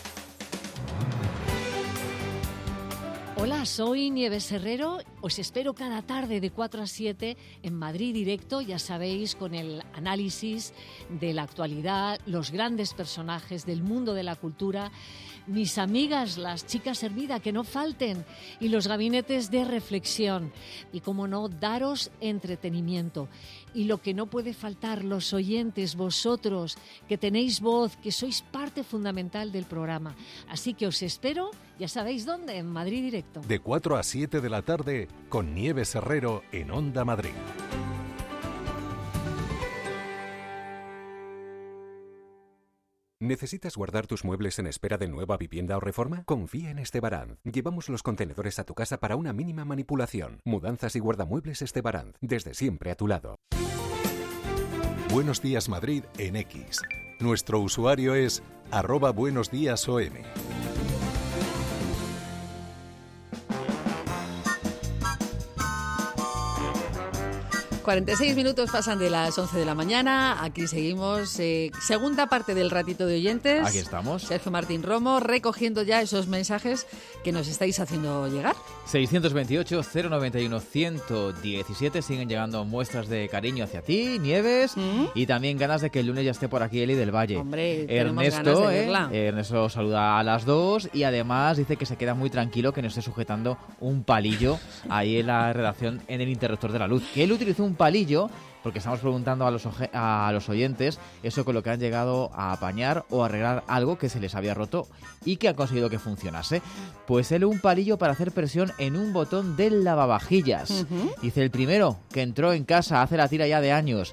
Hola, soy Nieves Herrero. Os espero cada tarde de cuatro a siete en Madrid Directo, ya sabéis, con el análisis de la actualidad, los grandes personajes del mundo de la cultura, mis amigas, las chicas Hermida, que no falten, y los gabinetes de reflexión. Y, como no, daros entretenimiento. Y lo que no puede faltar, los oyentes, vosotros, que tenéis voz, que sois parte fundamental del programa. Así que os espero, ya sabéis dónde, en Madrid Directo. Perfecto. De cuatro a siete de la tarde con Nieves Herrero en Onda Madrid. ¿Necesitas guardar tus muebles en espera de nueva vivienda o reforma? Confía en Estebaranz. Llevamos los contenedores a tu casa para una mínima manipulación. Mudanzas y guardamuebles Estebaranz. Desde siempre a tu lado. Buenos Días Madrid en X. Nuestro usuario es arroba buenos días O M. cuarenta y seis minutos pasan de las once de la mañana. Aquí seguimos. Eh, segunda parte del ratito de oyentes. Aquí estamos. Sergio Martín Romo recogiendo ya esos mensajes que nos estáis haciendo llegar. seiscientos veintiocho, cero noventa y uno, ciento diecisiete. Siguen llegando muestras de cariño hacia ti, Nieves. ¿Mm? Y también ganas de que el lunes ya esté por aquí Eli del Valle. Hombre, Ernesto, de eh, Ernesto saluda a las dos y además dice que se queda muy tranquilo que no esté sujetando un palillo ahí en la redacción en el interruptor de la luz. Que él utilizó un palillo porque estamos preguntando a los, a los oyentes eso con lo que han llegado a apañar o arreglar algo que se les había roto y que han conseguido que funcionase. Pues él un palillo para hacer presión en un botón del lavavajillas. Uh-huh. Dice el primero que entró en casa hace la tira ya de años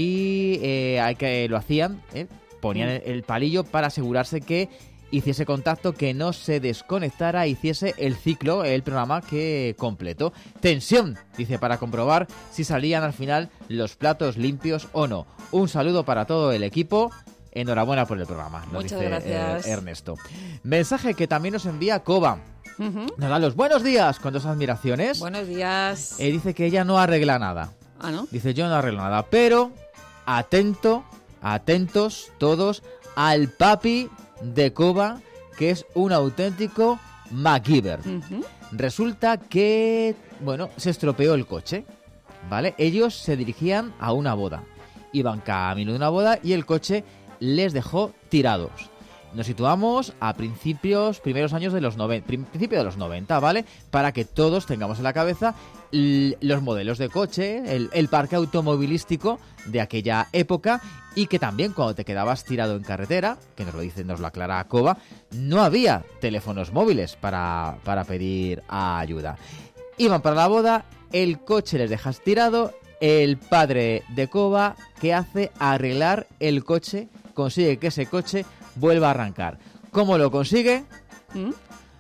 y eh, hay que lo hacían, ¿eh? ponían uh-huh. el, el palillo para asegurarse que hiciese contacto, que no se desconectara, hiciese el ciclo, el programa que completó. Tensión, dice, para comprobar si salían al final los platos limpios o no. Un saludo para todo el equipo. Enhorabuena por el programa, nos Muchas dice gracias. Eh, Ernesto. Mensaje que también nos envía Coba. Uh-huh. Nos da los buenos días con dos admiraciones. Buenos días. Eh, dice que ella no arregla nada. Ah, ¿no? Dice, yo no arreglo nada, pero atento, atentos todos al papi de Coba, que es un auténtico MacGyver. Uh-huh. Resulta que, bueno, se estropeó el coche, ¿vale? Ellos se dirigían a una boda, iban camino de una boda y el coche les dejó tirados. Nos situamos a principios, primeros años de los noventa, principio de los noventa, ¿vale? Para que todos tengamos en la cabeza l- los modelos de coche, el, el parque automovilístico de aquella época y que también cuando te quedabas tirado en carretera, que nos lo dice, nos lo aclara Coba, no había teléfonos móviles para, para pedir ayuda. Iban para la boda, el coche les dejas tirado, el padre de Coba, ¿qué hace? Arreglar el coche, consigue que ese coche vuelva a arrancar. ¿Cómo lo consigue? ¿Mm?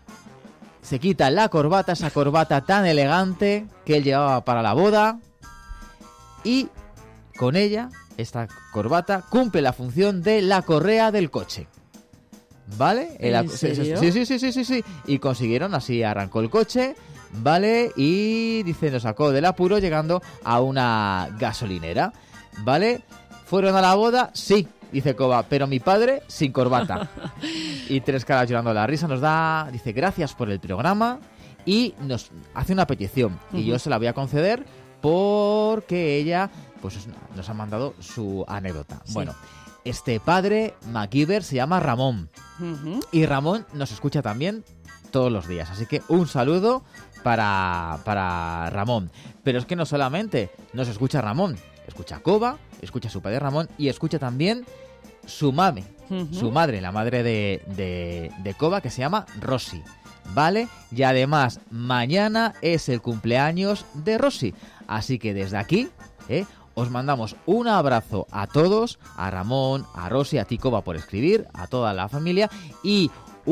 Se quita la corbata, esa corbata tan elegante que él llevaba para la boda y con ella, esta corbata, cumple la función de la correa del coche. ¿Vale? ¿En El, serio? Sí, sí, sí, sí, sí, sí. Y consiguieron, así arrancó el coche, ¿vale? Y dice, nos sacó del apuro llegando a una gasolinera, ¿vale? ¿Fueron a la boda? Sí. Dice Coba, pero mi padre sin corbata. Y tres caras llorando la risa. Nos da, dice, gracias por el programa y nos hace una petición. Uh-huh. Y yo se la voy a conceder porque ella pues nos ha mandado su anécdota. Sí. Bueno, este padre MacGyver se llama Ramón. Uh-huh. Y Ramón nos escucha también todos los días. Así que un saludo para, para Ramón. Pero es que no solamente nos escucha Ramón. Escucha a Coba, escucha a su padre Ramón y escucha también su mami, uh-huh. su madre, la madre de, de, de Coba, que se llama Rosy, ¿vale? Y además, mañana es el cumpleaños de Rosy. Así que desde aquí, ¿eh? os mandamos un abrazo a todos, a Ramón, a Rosy, a ti Coba por escribir, a toda la familia y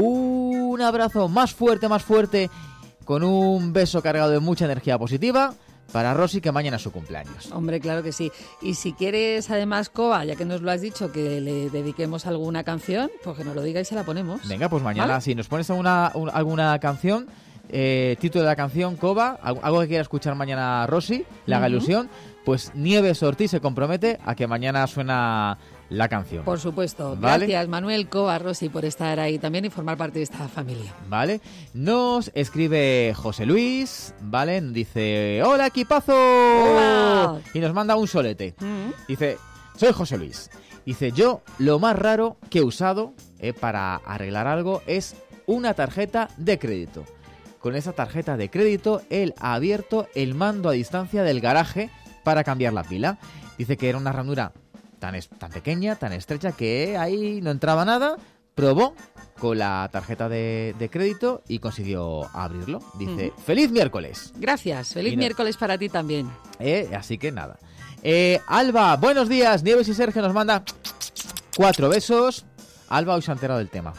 un abrazo más fuerte, más fuerte, con un beso cargado de mucha energía positiva para Rosy, que mañana es su cumpleaños. Hombre, claro que sí. Y si quieres, además, Coba, ya que nos lo has dicho, que le dediquemos alguna canción, pues que nos lo diga y se la ponemos. Venga, pues mañana, ¿vale? Si nos pones alguna, un, alguna canción, eh, título de la canción, Coba, algo que quiera escuchar mañana Rosy, le haga uh-huh. ilusión, pues Nieves Ortiz se compromete a que mañana suena la canción. Por supuesto. ¿Vale? Gracias, Manuel, Coba, Rosy, por estar ahí también y formar parte de esta familia. Vale. Nos escribe José Luis, ¿vale? Dice, ¡hola, equipazo! ¡Hola! Y nos manda un solete. Uh-huh. Dice, soy José Luis. Dice, yo lo más raro que he usado eh, para arreglar algo es una tarjeta de crédito. Con esa tarjeta de crédito, él ha abierto el mando a distancia del garaje para cambiar la pila. Dice que era una ranura tan, es, tan pequeña, tan estrecha, que ahí no entraba nada, probó con la tarjeta de, de crédito y consiguió abrirlo. Dice, Mm. ¡feliz miércoles! Gracias, feliz Y no- miércoles para ti también. Eh, así que nada. Eh, Alba, buenos días. Nieves y Sergio nos manda cuatro besos. Alba hoy se ha enterado del tema.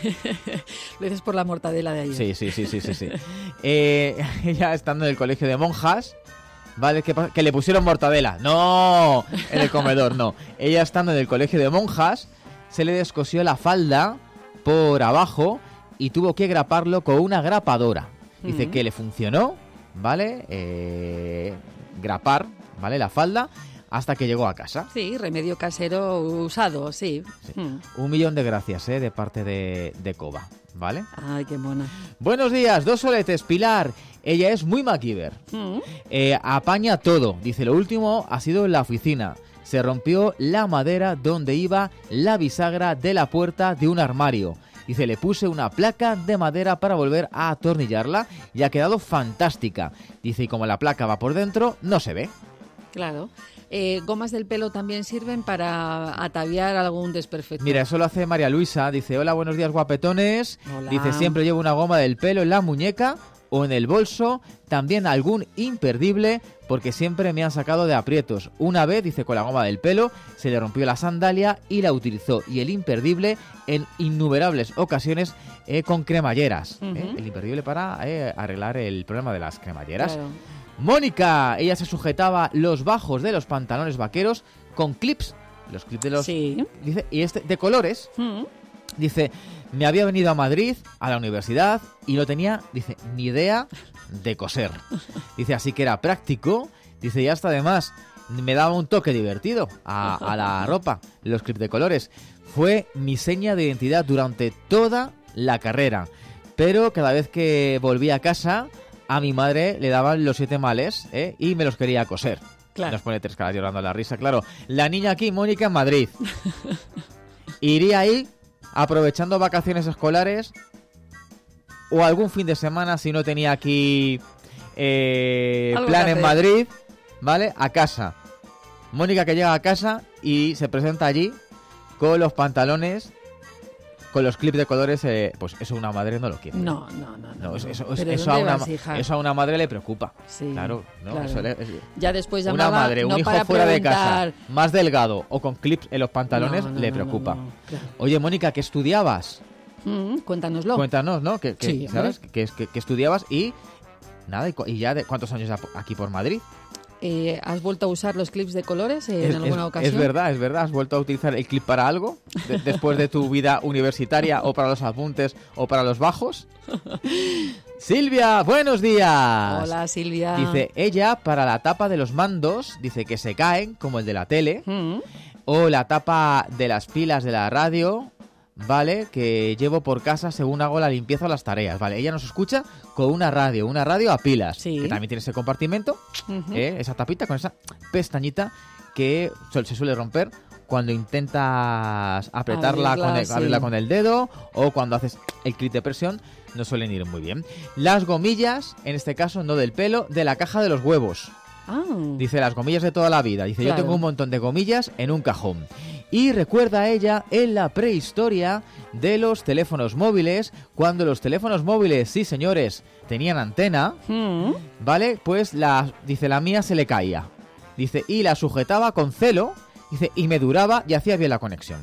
Lo dices por la mortadela de ayer. Sí, sí, sí, sí, sí. sí. Eh, ella estando en el colegio de monjas, ¿vale? ¿Qué pasa? Que le pusieron mortadela. No, en el comedor, no. Ella estando en el colegio de monjas, se le descosió la falda por abajo y tuvo que graparlo con una grapadora. Dice Mm. que le funcionó, ¿vale? Eh, grapar, ¿vale? La falda hasta que llegó a casa. Sí, remedio casero usado, sí. Mm. Un millón de gracias, ¿eh? De parte de, de Coba, ¿vale? Ay, qué mona. Buenos días, dos soletes, Pilar. Ella es muy MacGyver. Mm. Eh, apaña todo. Dice, lo último ha sido en la oficina. Se rompió la madera donde iba la bisagra de la puerta de un armario. Dice, le puse una placa de madera para volver a atornillarla y ha quedado fantástica. Dice, y como la placa va por dentro, no se ve. Claro. Eh, gomas del pelo también sirven para ataviar algún desperfecto. Mira, eso lo hace María Luisa. Dice, hola, buenos días, guapetones. Hola. Dice, siempre llevo una goma del pelo en la muñeca o en el bolso. También algún imperdible, porque siempre me han sacado de aprietos. Una vez, dice, con la goma del pelo, se le rompió la sandalia y la utilizó. Y el imperdible en innumerables ocasiones eh, con cremalleras. Ujú. ¿eh? El imperdible para eh, arreglar el problema de las cremalleras. Claro. Mónica, ella se sujetaba los bajos de los pantalones vaqueros con clips. Los clips de los... Sí. Dice, y este de colores. Mm. Dice, me había venido a Madrid, a la universidad, y no tenía, dice, ni idea de coser. Dice, así que era práctico. Dice, y hasta además me daba un toque divertido a, a la ropa, los clips de colores. Fue mi seña de identidad durante toda la carrera. Pero cada vez que volví a casa, a mi madre le daban los siete males, ¿eh? Y me los quería coser. Claro. Nos pone tres caras llorando a la risa, claro. La niña aquí, Mónica, en Madrid. Iría ahí aprovechando vacaciones escolares o algún fin de semana si no tenía aquí eh, Algo plan que en hacer. Madrid, ¿vale? A casa. Mónica que llega a casa y se presenta allí con los pantalones, con los clips de colores, eh, pues eso una madre no lo quiere. No, no, no. no, No, eso, no. eso- ¿Pero eso a dónde una, vas, hija? eso a una madre le preocupa. Sí, claro, ¿no? claro. Eso le- es- Ya después una llamaba, madre, un no hijo para fuera de casa, preguntar. más delgado o con clips en los pantalones, No, no, le no, preocupa. no, no, claro. Oye, Mónica, ¿qué estudiabas? Mm, cuéntanoslo. Cuéntanos, ¿no? Que, que, Sí, ¿sabes? hombre. Que, es- que- que estudiabas y nada, y, cu- y ya de cuántos años ya po- aquí por Madrid. Eh, ¿Has vuelto a usar los clips de colores en es, alguna es- ocasión? es verdad, es verdad. ¿Has vuelto a utilizar el clip para algo? De- después de tu vida universitaria o para los apuntes o para los bajos. Silvia, buenos días. Hola, Silvia. Dice, ella para la tapa de los mandos, dice que se caen, como el de la tele, Mm. o la tapa de las pilas de la radio, ¿vale? Que llevo por casa según hago la limpieza o las tareas, ¿vale? Ella nos escucha con una radio, una radio a pilas, Sí. que también tiene ese compartimento, Ujú. ¿eh? Esa tapita con esa pestañita que su- se suele romper cuando intentas apretarla, Abrirla, con el, sí. abrirla con el dedo o cuando haces el clip de presión, no suelen ir muy bien. Las gomillas, en este caso no del pelo, de la caja de los huevos. Ah. Dice, las gomillas de toda la vida. Dice, Claro. yo tengo un montón de gomillas en un cajón. Y recuerda a ella en la prehistoria de los teléfonos móviles, cuando los teléfonos móviles, sí señores, tenían antena, Mm. ¿vale? Pues la, dice, la mía se le caía. Dice, y la sujetaba con celo, dice, y me duraba y hacía bien la conexión.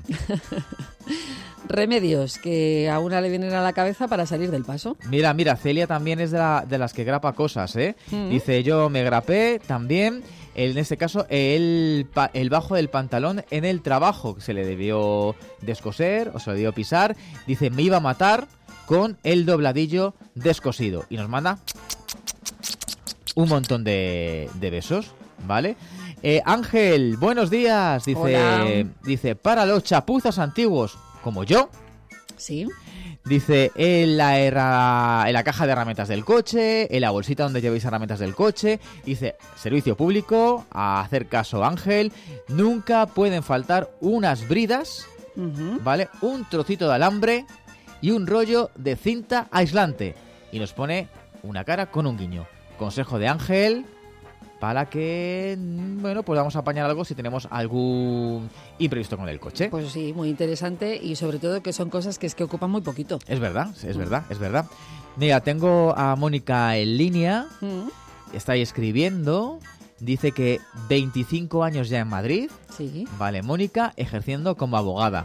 Remedios que a una le vienen a la cabeza para salir del paso. Mira, mira, Celia también es de, la- de las que grapa cosas, ¿eh? Mm. Dice, yo me grapé también, en este caso, el, pa- el bajo del pantalón en el trabajo, que se le debió descoser o se le debió pisar. Dice, me iba a matar con el dobladillo descosido. Y nos manda un montón de, de besos, ¿vale? Eh, Ángel, buenos días. Dice, Hola. dice, para los chapuzas antiguos, como yo, Sí. dice, en la, herra- en la caja de herramientas del coche, en la bolsita donde llevéis herramientas del coche. Dice, servicio público, a hacer caso Ángel, nunca pueden faltar unas bridas, Ujú. ¿vale? Un trocito de alambre y un rollo de cinta aislante. Y nos pone una cara con un guiño. Consejo de Ángel, para que, bueno, podamos apañar algo si tenemos algún imprevisto con el coche. Pues sí, muy interesante y sobre todo que son cosas que es que ocupan muy poquito. Es verdad, es verdad, es verdad. Mira, tengo a Mónica en línea, mm. está ahí escribiendo, dice que veinticinco años ya en Madrid. Sí. Vale, Mónica ejerciendo como abogada.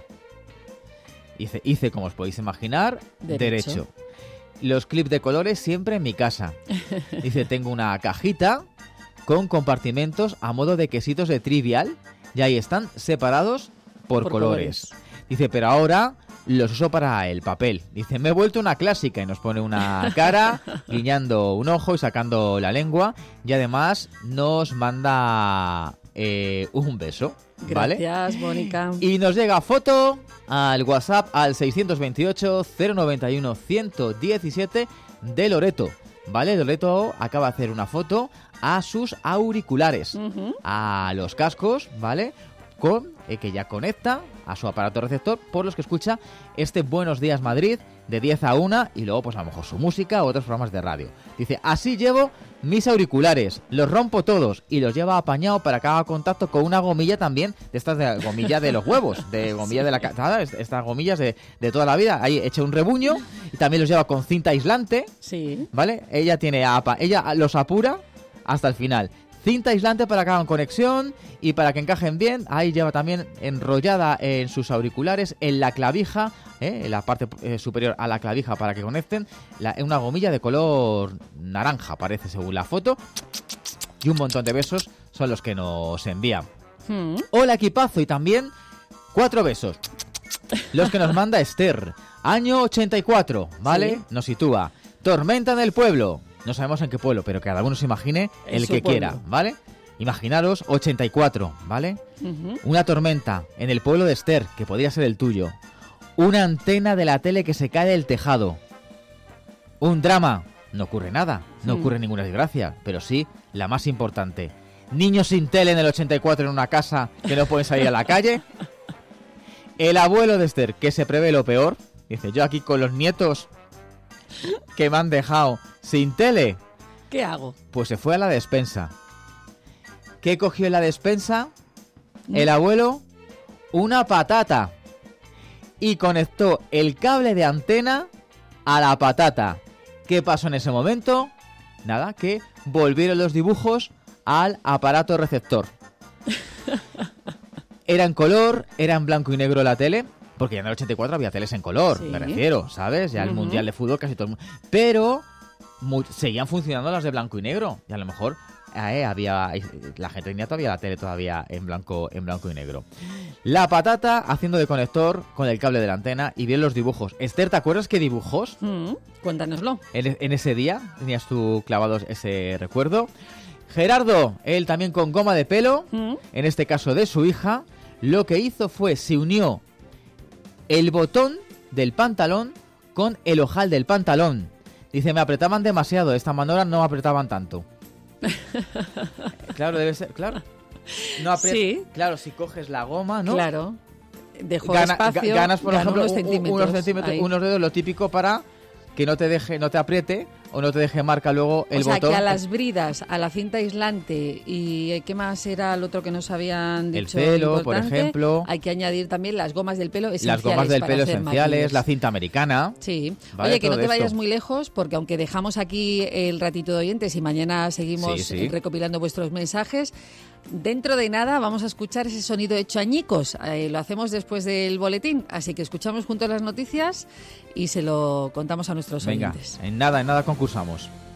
Hice, hice como os podéis imaginar, derecho. derecho. Los clips de colores siempre en mi casa. Dice, tengo una cajita con compartimentos a modo de quesitos de Trivial y ahí están separados por, por colores. colores. Dice, pero ahora los uso para el papel. Dice, me he vuelto una clásica y nos pone una cara, guiñando un ojo y sacando la lengua y además nos manda eh, un beso. ¿Vale? Gracias, Mónica. Y nos llega foto al WhatsApp al seiscientos veintiocho, cero noventa y uno, ciento diecisiete de Loreto. ¿Vale? Loreto acaba de hacer una foto a sus auriculares, uh-huh. a los cascos, ¿vale? Con eh, que ya conecta a su aparato receptor por los que escucha este Buenos Días Madrid de diez a una y luego pues a lo mejor su música u otros programas de radio. Dice, así llevo mis auriculares, los rompo todos y los lleva apañado para que haga contacto con una gomilla también, de estas de gomilla de los huevos, de gomilla de la casa, estas gomillas de, de toda la vida. Ahí echa un rebuño y también los lleva con cinta aislante, sí. ¿vale? Ella tiene apa, ella los apura hasta el final. Cinta aislante para que hagan conexión y para que encajen bien. Ahí lleva también enrollada en sus auriculares, en la clavija, ¿eh? en la parte eh, superior a la clavija para que conecten, la, una gomilla de color naranja, parece según la foto. Y un montón de besos son los que nos envían. Hmm. Hola equipazo y también cuatro besos. Los que nos manda Esther. Año ochenta y cuatro, ¿vale? Sí. Nos sitúa. Tormenta en el pueblo. No sabemos en qué pueblo, pero que cada uno se imagine el que pueblo. quiera, ¿vale? Imaginaros ochenta y cuatro, ¿vale? Uh-huh. Una tormenta en el pueblo de Esther, que podría ser el tuyo. Una antena de la tele que se cae del tejado. Un drama. No ocurre nada, no uh-huh. ocurre ninguna desgracia, pero sí la más importante. Niños sin tele en el ochenta y cuatro en una casa que no pueden salir a la calle. El abuelo de Esther, que se prevé lo peor. Dice, yo aquí con los nietos que me han dejado sin tele. ¿Qué hago? Pues se fue a la despensa. ¿Qué cogió en la despensa? El abuelo, una patata. Y conectó el cable de antena a la patata. ¿Qué pasó en ese momento? Nada, que volvieron los dibujos al aparato receptor. Era en color, era en blanco y negro la tele. Porque ya en el ochenta y cuatro había teles en color, sí. me refiero, ¿sabes? Ya uh-huh. el Mundial de Fútbol casi todo el mundo. Pero mu- seguían funcionando las de blanco y negro. Y a lo mejor eh, había la gente tenía todavía la tele todavía en blanco, en blanco y negro. La patata haciendo de conector con el cable de la antena y bien los dibujos. Esther, ¿te acuerdas qué dibujos? Uh-huh. Cuéntanoslo. En, en ese día tenías tú clavados ese recuerdo. Gerardo, él también con goma de pelo, uh-huh. en este caso de su hija, lo que hizo fue se unió el botón del pantalón con el ojal del pantalón. Dice, me apretaban demasiado, de esta manera no me apretaban tanto. Claro, debe ser, claro. No apriet- sí. Claro, si coges la goma, ¿no? Claro. Dejó Gana, espacio, ganas, por ejemplo, unos centímetros, unos centímetros, unos dedos, lo típico para que no te deje, no te apriete o no te deje marca luego el botón. O sea, botón. que a las bridas, a la cinta aislante y ¿qué más era el otro que nos habían dicho? El pelo, por ejemplo. Hay que añadir también las gomas del pelo esenciales. Las gomas del para pelo hacer esenciales, maquillos. La cinta americana. Sí. ¿Vale? Oye, que todo no te vayas esto. muy lejos porque aunque dejamos aquí el ratito de oyentes y mañana seguimos sí, sí. recopilando vuestros mensajes, dentro de nada vamos a escuchar ese sonido hecho añicos. Eh, lo hacemos después del boletín, así que escuchamos juntos las noticias y se lo contamos a nuestros Venga, oyentes. en nada, en nada concursamos.